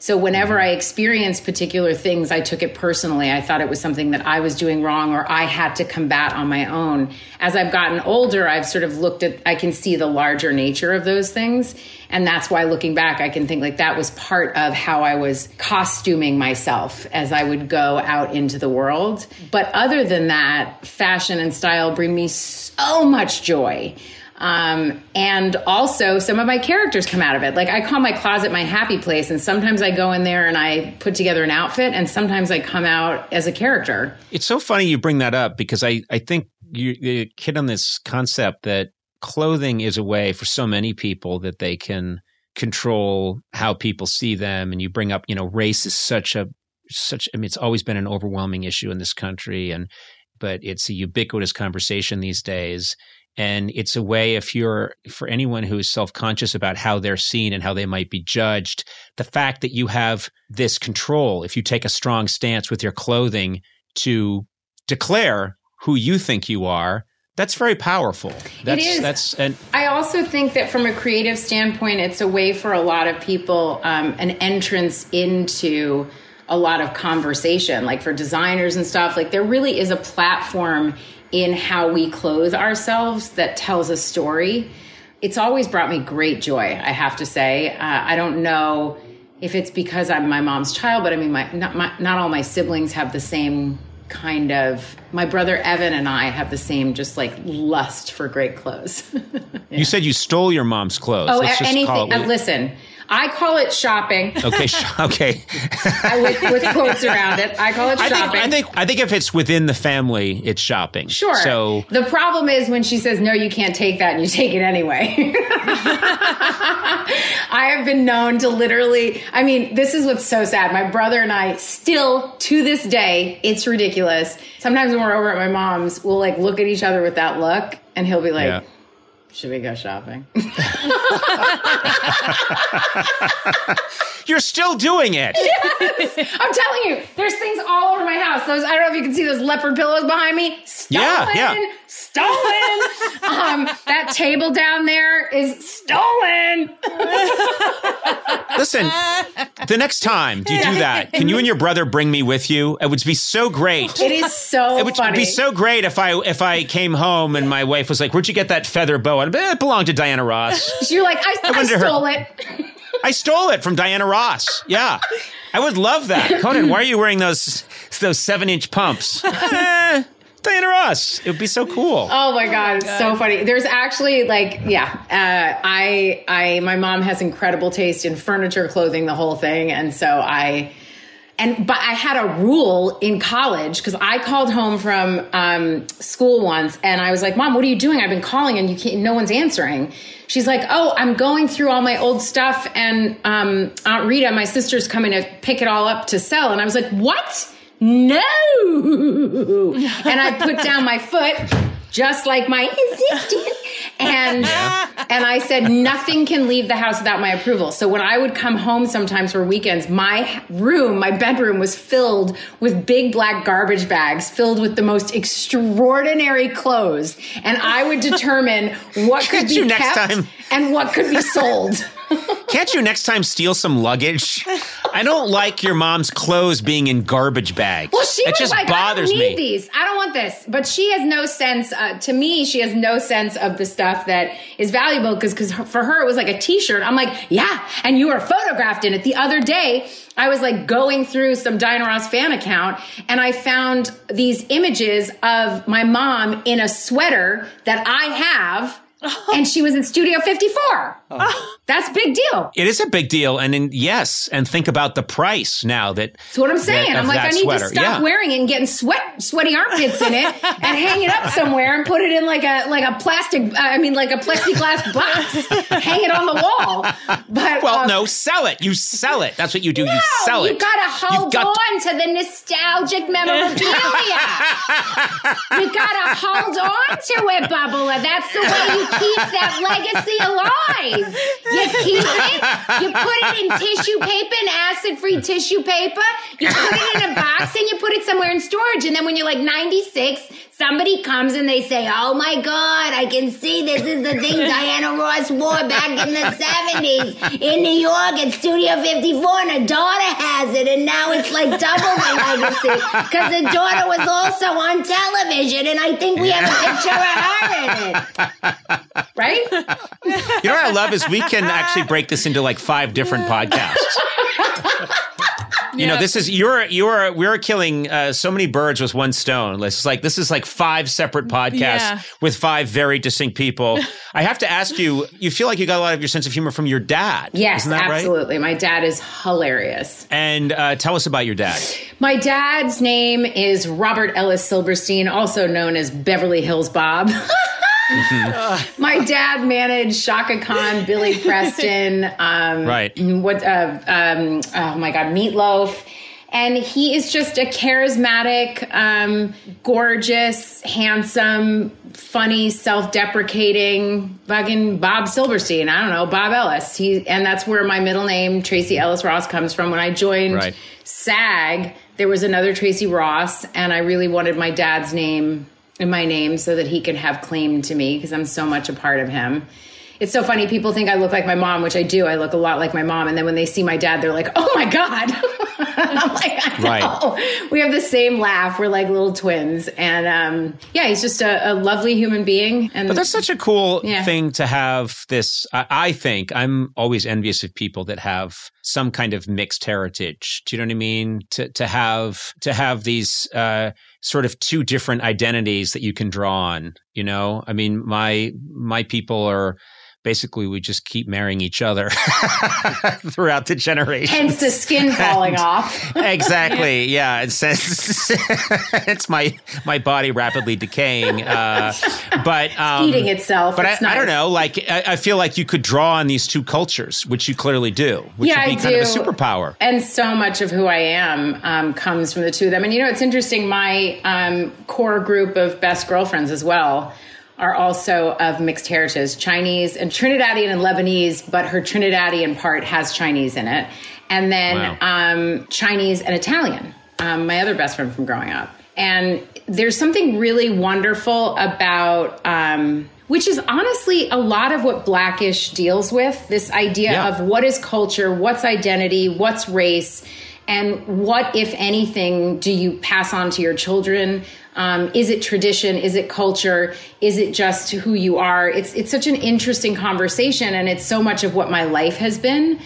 So whenever I experienced particular things, I took it personally. I thought it was something that I was doing wrong or I had to combat on my own. As I've gotten older, I've sort of I can see the larger nature of those things. And that's why looking back, I can think like that was part of how I was costuming myself as I would go out into the world. But other than that, fashion and style bring me so much joy. And also some of my characters come out of it. Like I call my closet my happy place. And sometimes I go in there and I put together an outfit and sometimes I come out as a character. It's so funny you bring that up because I think you hit on this concept that clothing is a way for so many people that they can control how people see them. And you bring up, race is it's always been an overwhelming issue in this country. But it's a ubiquitous conversation these days. And it's a way for anyone who is self-conscious about how they're seen and how they might be judged, the fact that you have this control, if you take a strong stance with your clothing to declare who you think you are, that's very powerful. It is. I also think that from a creative standpoint, it's a way for a lot of people, an entrance into a lot of conversation, like for designers and stuff. Like there really is a platform in how we clothe ourselves that tells a story. It's always brought me great joy, I have to say. I don't know if it's because I'm my mom's child, but I mean, not all my siblings have the same kind of, my brother Evan and I have the same just like lust for great clothes. Yeah. You said you stole your mom's clothes. Oh, anything. Listen, I call it shopping. Okay, okay. with quotes around it. I call it shopping. I think if it's within the family, it's shopping. Sure. So the problem is when she says, no, you can't take that, and you take it anyway. I have been known to literally, I mean, this is what's so sad. My brother and I still, to this day, it's ridiculous. Sometimes when we're over at my mom's, we'll like look at each other with that look, and he'll be like, yeah. Should we go shopping? You're still doing it. Yes. I'm telling you, there's things all over my house. I don't know if you can see those leopard pillows behind me. Stolen. Yeah. Stolen. That table down there is stolen. Listen, the next time you do that, can you and your brother bring me with you? It would be so great. It is so funny. It would be so great if I came home and my wife was like, "Where'd you get that feather boa?" And it belonged to Diana Ross. You're like, I stole it. I stole it from Diana Ross. Yeah. I would love that. Conan, why are you wearing those 7-inch pumps? Diana Ross. It would be so cool. Oh my God. It's so funny. There's actually like, my mom has incredible taste in furniture, clothing, the whole thing. And so but I had a rule in college because I called home from school once and I was like, Mom, what are you doing? I've been calling and no one's answering. She's like, oh, I'm going through all my old stuff and Aunt Rita, my sister's coming to pick it all up to sell. And I was like, what? No. And I put down my foot just like my assistant. And I said, nothing can leave the house without my approval. So when I would come home sometimes for weekends, my bedroom was filled with big black garbage bags filled with the most extraordinary clothes. And I would determine what could be kept and what could be sold. Can't you next time steal some luggage? I don't like your mom's clothes being in garbage bags. Well, she was just like, bothers I don't need me. These. I don't want this. But she has no sense, to me, she has no sense of the stuff that is valuable because for her it was like a t-shirt. I'm like, yeah, and you were photographed in it. The other day, I was like going through some Diana Ross fan account and I found these images of my mom in a sweater that I have. And she was in Studio 54. Oh. That's a big deal. It is a big deal. And and think about the price now. That's what I'm saying. I'm like, I need to stop wearing it and getting sweaty armpits in it and hang it up somewhere and put it in like a plexiglass box. Hang it on the wall. But no, sell it. You sell it. That's what you do. You sell it. You gotta hold on to the nostalgic memorabilia. You gotta hold on to it, Bubba. That's the way you keep that legacy alive. You keep it, you put it in tissue paper, and acid-free tissue paper. You put it in a box and you put it somewhere in storage. And then when you're like 96, somebody comes and they say, oh my God, I can see this is the thing Diana Ross wore back in the 70s in New York at Studio 54, and her daughter has it, and now it's like double the legacy because the daughter was also on television, and I think we have a picture of her in it. Right? You know what I love is we can actually break this into like 5 different podcasts. You know, this is we're killing so many birds with one stone. It's like this is like 5 separate podcasts with 5 very distinct people. I have to ask you, you feel like you got a lot of your sense of humor from your dad. Yes, isn't that absolutely. Right? My dad is hilarious. And tell us about your dad. My dad's name is Robert Ellis Silberstein, also known as Beverly Hills Bob. Mm-hmm. My dad managed Shaka Khan, Billy Preston, right? Oh my God, Meatloaf, and he is just a charismatic, gorgeous, handsome, funny, self-deprecating, fucking Bob Silberstein. I don't know, Bob Ellis. And that's where my middle name, Tracy Ellis Ross, comes from. When I joined SAG, there was another Tracy Ross, and I really wanted my dad's name in my name so that he could have claim to me because I'm so much a part of him. It's so funny. People think I look like my mom, which I do. I look a lot like my mom. And then when they see my dad, they're like, oh my God. I'm like, I know. Right. We have the same laugh. We're like little twins. And he's just a lovely human being. But that's such a cool thing to have this. I think I'm always envious of people that have some kind of mixed heritage. Do you know what I mean? To have these sort of 2 different identities that you can draw on, you know? I mean, my people are basically, we just keep marrying each other throughout the generations. Hence the skin falling off. Exactly. Yeah. It's my body rapidly decaying. But eating itself. But nice. I don't know. Like, I feel like you could draw on these 2 cultures, which you clearly do, which would be kind of a superpower. And so much of who I am comes from the 2 of them. And, you know, it's interesting. My core group of best girlfriends as well are also of mixed heritage, Chinese and Trinidadian and Lebanese, but her Trinidadian part has Chinese in it. And then Chinese and Italian, my other best friend from growing up. And there's something really wonderful about, which is honestly a lot of what Blackish deals with, this idea of what is culture, what's identity, what's race, and what, if anything, do you pass on to your children? Is it tradition? Is it culture? Is it just who you are? It's such an interesting conversation, and it's so much of what my life has been,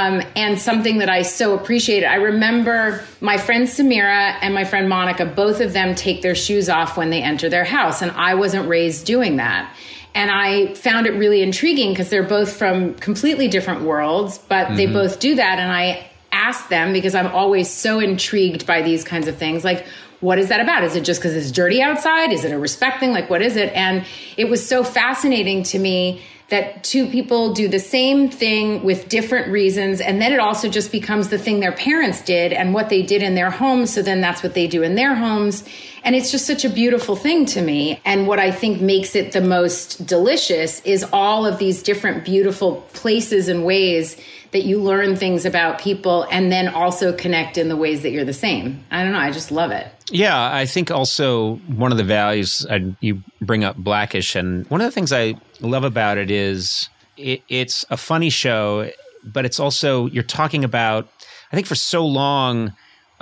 and something that I so appreciate. I remember my friend Samira and my friend Monica, both of them take their shoes off when they enter their house, and I wasn't raised doing that. And I found it really intriguing because they're both from completely different worlds, but they both do that, and I asked them, because I'm always so intrigued by these kinds of things, like, what is that about? Is it just because it's dirty outside? Is it a respect thing? Like, what is it? And it was so fascinating to me that 2 people do the same thing with different reasons. And then it also just becomes the thing their parents did and what they did in their homes. So then that's what they do in their homes. And it's just such a beautiful thing to me. And what I think makes it the most delicious is all of these different beautiful places and ways that you learn things about people and then also connect in the ways that you're the same. I don't know. I just love it. Yeah, I think also one of the values, you bring up Blackish, and one of the things I love about it is it's a funny show, but it's also, you're talking about, I think for so long,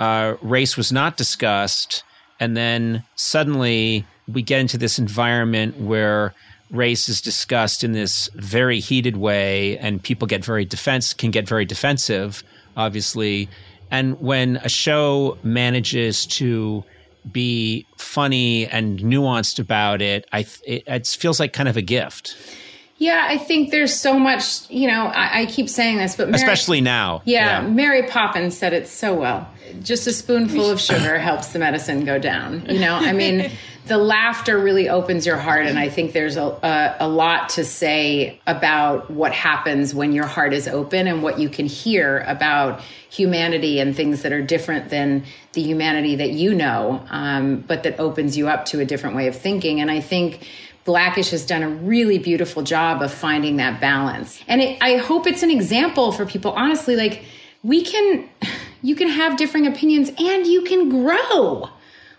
race was not discussed, and then suddenly we get into this environment where race is discussed in this very heated way, and people can get very defensive, obviously. And when a show manages to be funny and nuanced about it, it feels like kind of a gift. Yeah, I think there's so much, you know, I keep saying this, but especially now. Yeah, Mary Poppins said it so well. Just a spoonful of sugar helps the medicine go down. You know, I mean, the laughter really opens your heart. And I think there's a lot to say about what happens when your heart is open and what you can hear about humanity and things that are different than the humanity that you know, but that opens you up to a different way of thinking. And I think Blackish has done a really beautiful job of finding that balance. And I hope it's an example for people, honestly, like you can have differing opinions and you can grow.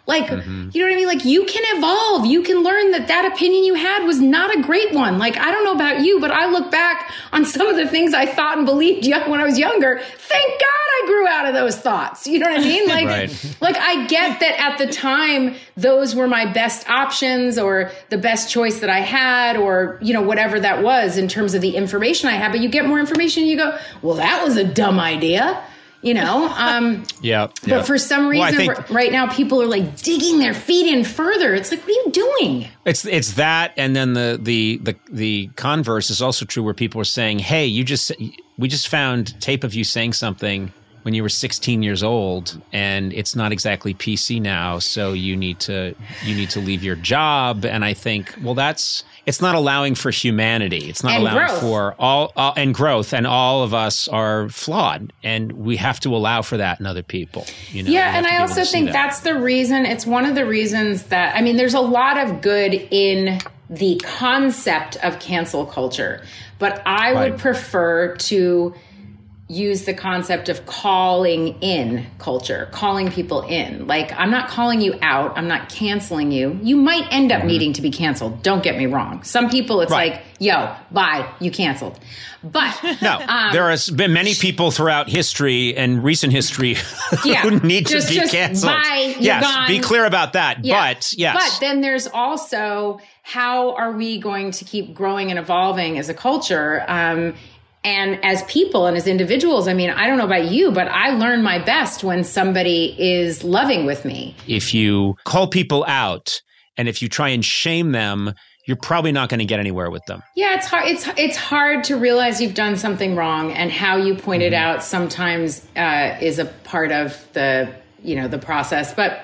Like, you know what I mean? Like, you can evolve. You can learn that opinion you had was not a great one. Like, I don't know about you, but I look back on some of the things I thought and believed when I was younger. Thank God I grew out of those thoughts. You know what I mean? Like, like I get that at the time, those were my best options or the best choice that I had or, you know, whatever that was in terms of the information I had. But you get more information and you go, well, that was a dumb idea. You know, but for some reason right now people are like digging their feet in further. It's like, what are you doing? It's that, and then the converse is also true, where people are saying, "Hey, we just found tape of you saying something when you were 16 years old, and it's not exactly PC now, so you need to leave your job." And I think, well, it's not allowing for humanity. It's not allowing growth. For all and growth, and all of us are flawed, and we have to allow for that in other people. You know, and I also think that's the reason. It's one of the reasons that, I mean, there's a lot of good in the concept of cancel culture, but I would prefer to use the concept of calling in culture, calling people in. Like, I'm not calling you out. I'm not canceling you. You might end up needing to be canceled. Don't get me wrong. Some people, it's like, yo, bye, you canceled. But no, there has been many people throughout history and recent history who need to be canceled. Bye, you're gone. Be clear about that. Yeah. But But then there's also, how are we going to keep growing and evolving as a culture? And as people and as individuals, I mean, I don't know about you, but I learn my best when somebody is loving with me. If you call people out and if you try and shame them, you're probably not going to get anywhere with them. Yeah, it's hard. It's hard to realize you've done something wrong, and how you point it out sometimes is a part of the process. But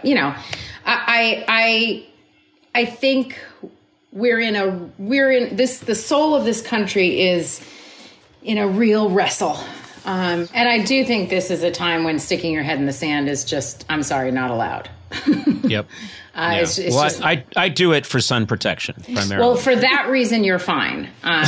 I think the soul of this country is in a real wrestle. And I do think this is a time when sticking your head in the sand is just, I'm sorry, not allowed. Yep. I do it for sun protection primarily. Well, for that reason, you're fine.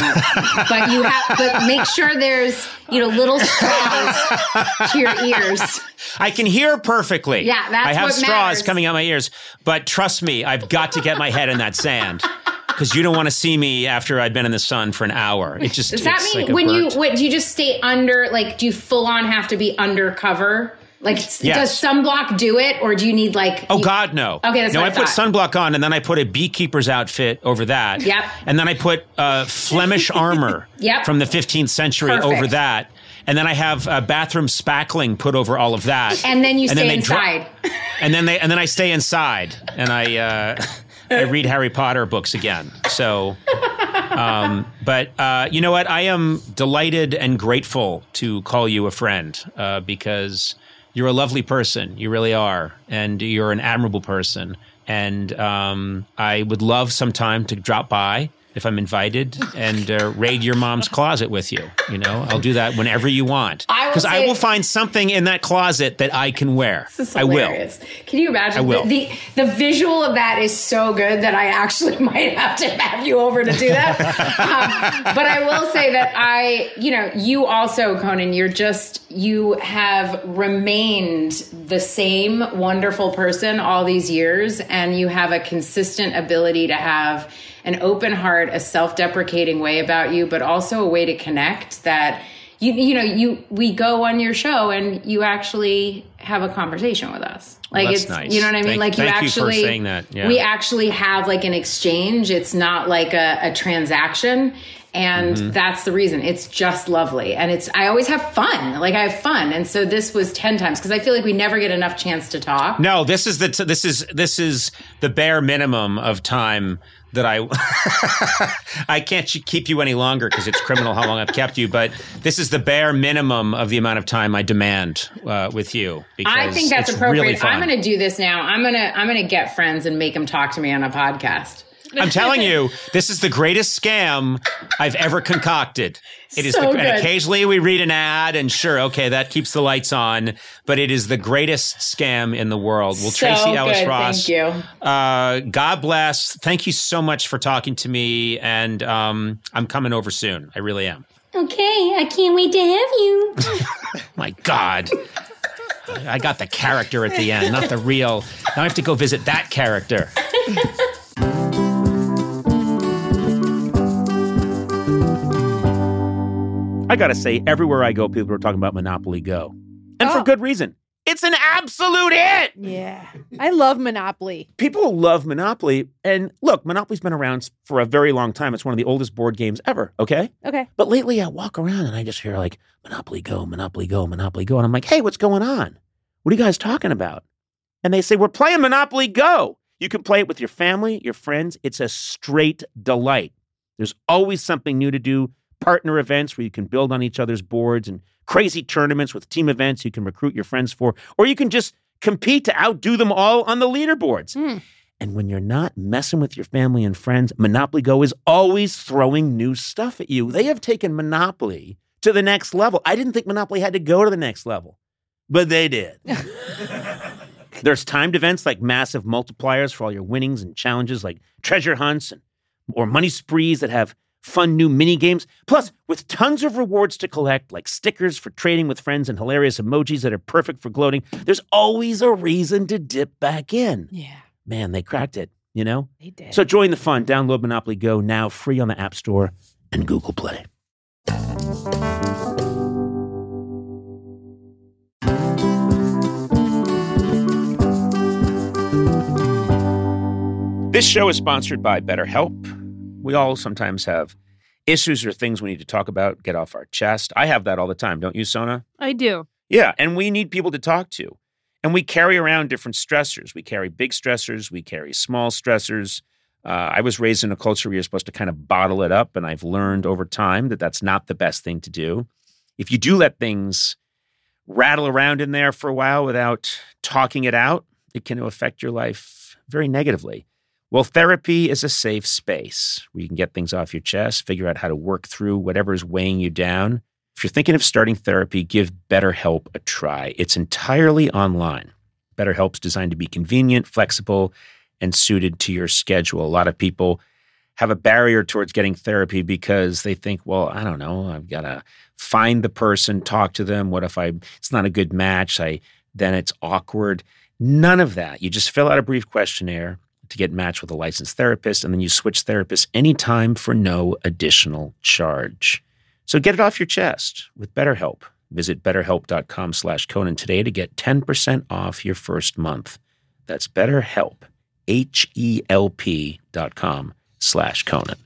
But make sure there's, little straws to your ears. I can hear perfectly. Yeah, that's I have what straws matters. Coming out my ears, but trust me, I've got to get my head in that sand. Because you don't want to see me after I've been in the sun for an hour. It just does that mean do you just stay under? Like, do you full on have to be undercover? Like, does sunblock do it, or do you need God, no. Okay, that's what I put sunblock on, and then I put a beekeeper's outfit over that. Yep. And then I put Flemish armor from the 15th century over that. And then I have bathroom spackling put over all of that. And then you stay inside. And then I stay inside, and I read Harry Potter books again. So, but you know what? I am delighted and grateful to call you a friend because you're a lovely person. You really are. And you're an admirable person. And I would love sometime to drop by if I'm invited and raid your mom's closet with you. I'll do that whenever you want. Because I will find something in that closet that I can wear. This is hilarious. Can you imagine? I will. The visual of that is so good that I actually might have to have you over to do that. But I will say that you also, Conan, you have remained the same wonderful person all these years, and you have a consistent ability to have an open heart, a self-deprecating way about you, but also a way to connect that we go on your show and you actually have a conversation with us. Like, that's it's nice. You know what I mean? Thank you for saying that. Yeah. We actually have like an exchange. It's not like a transaction. And that's the reason. It's just lovely. And I always have fun. Like, I have fun. And so this was 10 times because I feel like we never get enough chance to talk. No, this is the bare minimum of time that I can't keep you any longer because it's criminal how long I've kept you. But this is the bare minimum of the amount of time I demand with you. I think that's appropriate. Really fun. I'm going to do this now. I'm going to get friends and make them talk to me on a podcast. I'm telling you, this is the greatest scam I've ever concocted. It is, so and occasionally we read an ad, and sure, okay, that keeps the lights on, but it is the greatest scam in the world. Well, so Tracy Ellis good. Ross, thank you. God bless. Thank you so much for talking to me, and I'm coming over soon. I really am. Okay, I can't wait to have you. My God. I got the character at the end, not the real. Now I have to go visit that character. I got to say, everywhere I go, people are talking about Monopoly Go. And for good reason. It's an absolute hit. Yeah. I love Monopoly. People love Monopoly. And look, Monopoly's been around for a very long time. It's one of the oldest board games ever, okay? Okay. But lately I walk around and I just hear like, Monopoly Go, Monopoly Go, Monopoly Go. And I'm like, hey, what's going on? What are you guys talking about? And they say, we're playing Monopoly Go. You can play it with your family, your friends. It's a straight delight. There's always something new to do. Partner events where you can build on each other's boards and crazy tournaments with team events you can recruit your friends for, or you can just compete to outdo them all on the leaderboards. And when you're not messing with your family and friends, Monopoly Go is always throwing new stuff at you. They have taken Monopoly to the next level. I didn't think Monopoly had to go to the next level, but they did. There's timed events like massive multipliers for all your winnings and challenges like treasure hunts or money sprees that have fun new mini games. Plus, with tons of rewards to collect, like stickers for trading with friends and hilarious emojis that are perfect for gloating, there's always a reason to dip back in. Yeah. Man, they cracked it, you know? They did. So join the fun. Download Monopoly Go now, free on the App Store and Google Play. This show is sponsored by BetterHelp. We all sometimes have issues or things we need to talk about, get off our chest. I have that all the time. Don't you, Sona? I do. Yeah, and we need people to talk to. And we carry around different stressors. We carry big stressors. We carry small stressors. I was raised in a culture where you're supposed to kind of bottle it up, and I've learned over time that that's not the best thing to do. If you do let things rattle around in there for a while without talking it out, it can affect your life very negatively. Well, therapy is a safe space where you can get things off your chest, figure out how to work through whatever is weighing you down. If you're thinking of starting therapy, give BetterHelp a try. It's entirely online. BetterHelp's designed to be convenient, flexible, and suited to your schedule. A lot of people have a barrier towards getting therapy because they think, well, I don't know, I've got to find the person, talk to them. What if it's not a good match? Then it's awkward. None of that. You just fill out a brief questionnaire to get matched with a licensed therapist, and then you switch therapists anytime for no additional charge. So get it off your chest with BetterHelp. Visit BetterHelp.com/Conan today to get 10% off your first month. That's BetterHelp, HELP.com/Conan.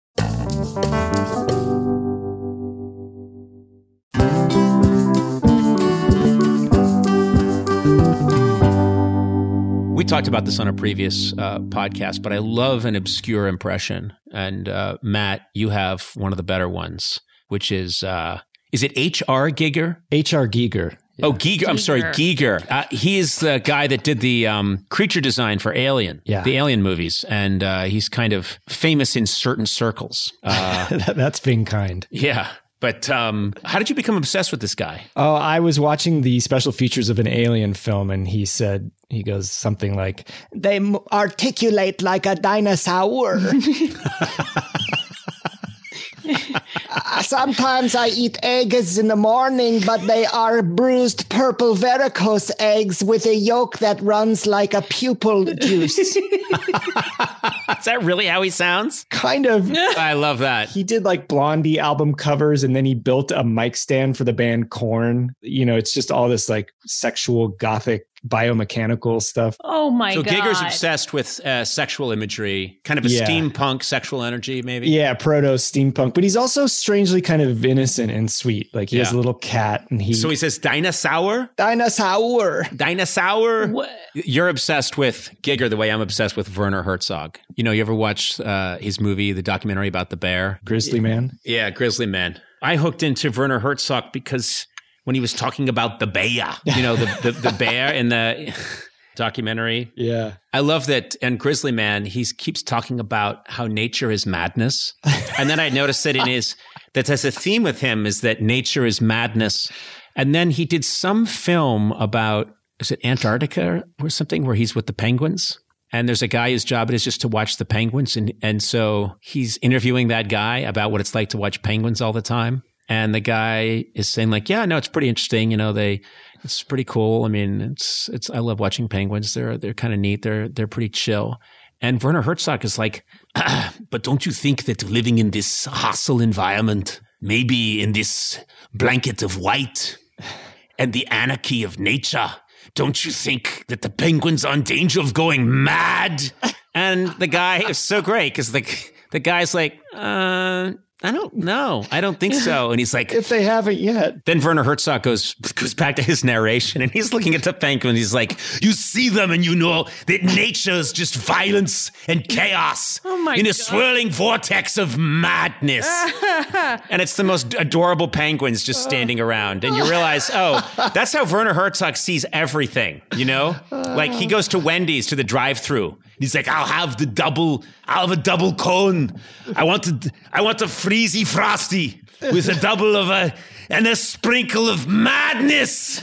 We talked about this on a previous podcast, but I love an obscure impression. And Matt, you have one of the better ones, which is it H.R. Giger? H.R. Giger. Yeah. Oh, Giger. I'm sorry, Giger. He is the guy that did the creature design for Alien, the Alien movies. And he's kind of famous in certain circles. That's being kind. Yeah. But how did you become obsessed with this guy? Oh, I was watching the special features of an Alien film, and he goes something like, "They articulate like a dinosaur." Sometimes I eat eggs in the morning, but they are bruised purple varicose eggs with a yolk that runs like a pupil juice. Is that really how he sounds? Kind of. I love that. He did like Blondie album covers, and then he built a mic stand for the band Korn. You know, it's just all this like sexual gothic biomechanical stuff. Oh my God. So Giger's obsessed with sexual imagery, kind of a steampunk sexual energy, maybe? Yeah, proto-steampunk. But he's also strangely kind of innocent and sweet. Like he has a little cat, and So he says dinosaur? Dinosaur. Dinosaur? What? You're obsessed with Giger the way I'm obsessed with Werner Herzog. You know, you ever watched his movie, the documentary about the bear? Grizzly Man? Yeah, Grizzly Man. I hooked into Werner Herzog because when he was talking about the bear, you know, the bear in the documentary. Yeah. I love that. And Grizzly Man, he keeps talking about how nature is madness. And then I noticed that that as a theme with him is that nature is madness. And then he did some film about, is it Antarctica or something, where he's with the penguins? And there's a guy whose job it is just to watch the penguins. And so he's interviewing that guy about what it's like to watch penguins all the time. And the guy is saying like, yeah, no, it's pretty interesting. It's pretty cool. I mean, I love watching penguins. They're kind of neat. They're pretty chill. And Werner Herzog is like, but don't you think that living in this hostile environment, maybe in this blanket of white and the anarchy of nature, don't you think that the penguins are in danger of going mad? And the guy is so great because the guy's like, I don't know. I don't think so. And he's like, if they haven't yet. Then Werner Herzog goes back to his narration and he's looking at the penguin. He's like, you see them and you know that nature is just violence and chaos in a swirling vortex of madness. And it's the most adorable penguins just standing around. And you realize, that's how Werner Herzog sees everything, Like he goes to Wendy's to the drive-thru. He's like, I'll have a double cone. I want a Freezy Frosty with a double of and a sprinkle of madness.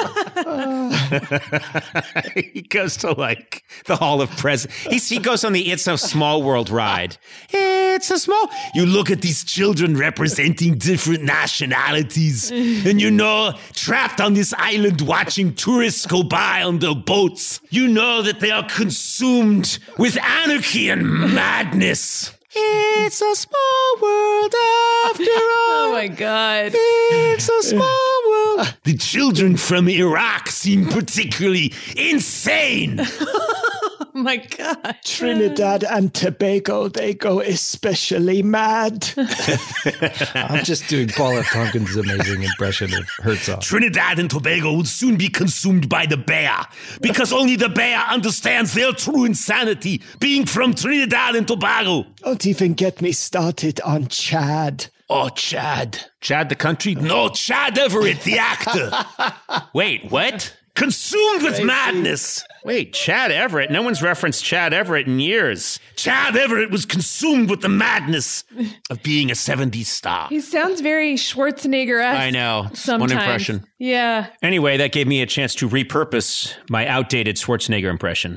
He goes to like the Hall of Presidents. He goes on the It's a Small World ride. You look at these children representing different nationalities and trapped on this island watching tourists go by on their boats. You know that they are consumed with anarchy and madness. It's a small world after all. Oh my God. It's a small world. The children from Iraq seem particularly insane. Oh my God. Trinidad and Tobago, they go especially mad. I'm just doing Paula Tonkin's amazing impression of Herzog. Trinidad and Tobago will soon be consumed by the bear because only the bear understands their true insanity, being from Trinidad and Tobago. Don't even get me started on Chad. Oh, Chad. Chad the country? No, Chad Everett, the actor. Wait, what? Consumed with madness. Wait, Chad Everett? No one's referenced Chad Everett in years. Chad Everett was consumed with the madness of being a 70s star. He sounds very Schwarzenegger-esque. I know. Sometimes. One impression. Yeah. Anyway, that gave me a chance to repurpose my outdated Schwarzenegger impression.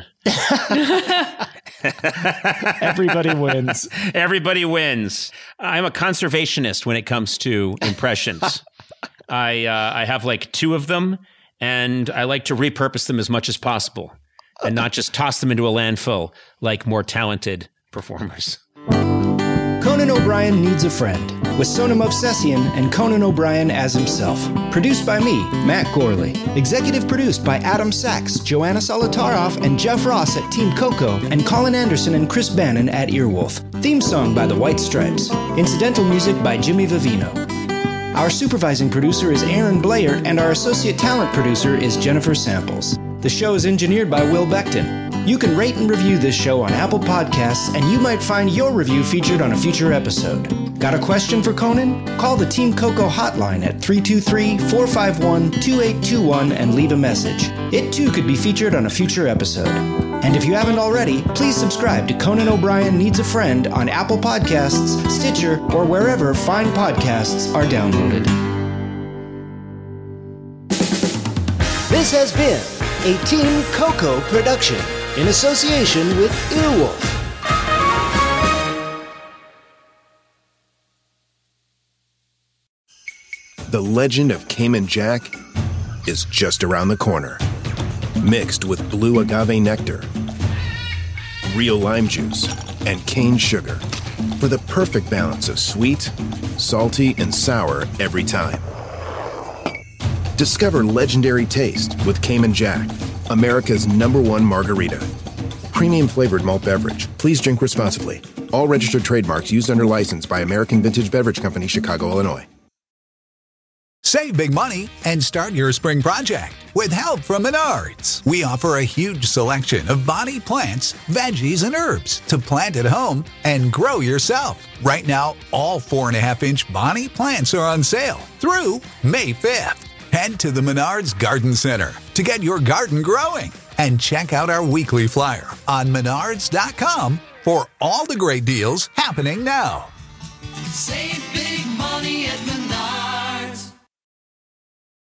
Everybody wins. Everybody wins. I'm a conservationist when it comes to impressions. I have like 2 of them. And I like to repurpose them as much as possible and not just toss them into a landfill like more talented performers. Conan O'Brien Needs a Friend with Sona Movsesian and Conan O'Brien as himself. Produced by me, Matt Gorley. Executive produced by Adam Sachs, Joanna Solitaroff, and Jeff Ross at Team Coco, and Colin Anderson and Chris Bannon at Earwolf. Theme song by the White Stripes. Incidental music by Jimmy Vivino. Our supervising producer is Aaron Blair, and our associate talent producer is Jennifer Samples. The show is engineered by Will Beckton. You can rate and review this show on Apple Podcasts, and you might find your review featured on a future episode. Got a question for Conan? Call the Team Coco hotline at 323-451-2821 and leave a message. It too could be featured on a future episode. And if you haven't already, please subscribe to Conan O'Brien Needs a Friend on Apple Podcasts, Stitcher, or wherever fine podcasts are downloaded. This has been a Team Coco production in association with Earwolf. The legend of Cayman Jack is just around the corner. Mixed with blue agave nectar, real lime juice, and cane sugar for the perfect balance of sweet, salty, and sour every time. Discover legendary taste with Cayman Jack, America's #1 margarita. Premium flavored malt beverage. Please drink responsibly. All registered trademarks used under license by American Vintage Beverage Company, Chicago, Illinois. Save big money and start your spring project with help from Menards. We offer a huge selection of bonnie plants, veggies, and herbs to plant at home and grow yourself. Right now, all 4.5-inch bonnie plants are on sale through May 5th. Head to the Menards Garden Center to get your garden growing and check out our weekly flyer on menards.com for all the great deals happening now. Save big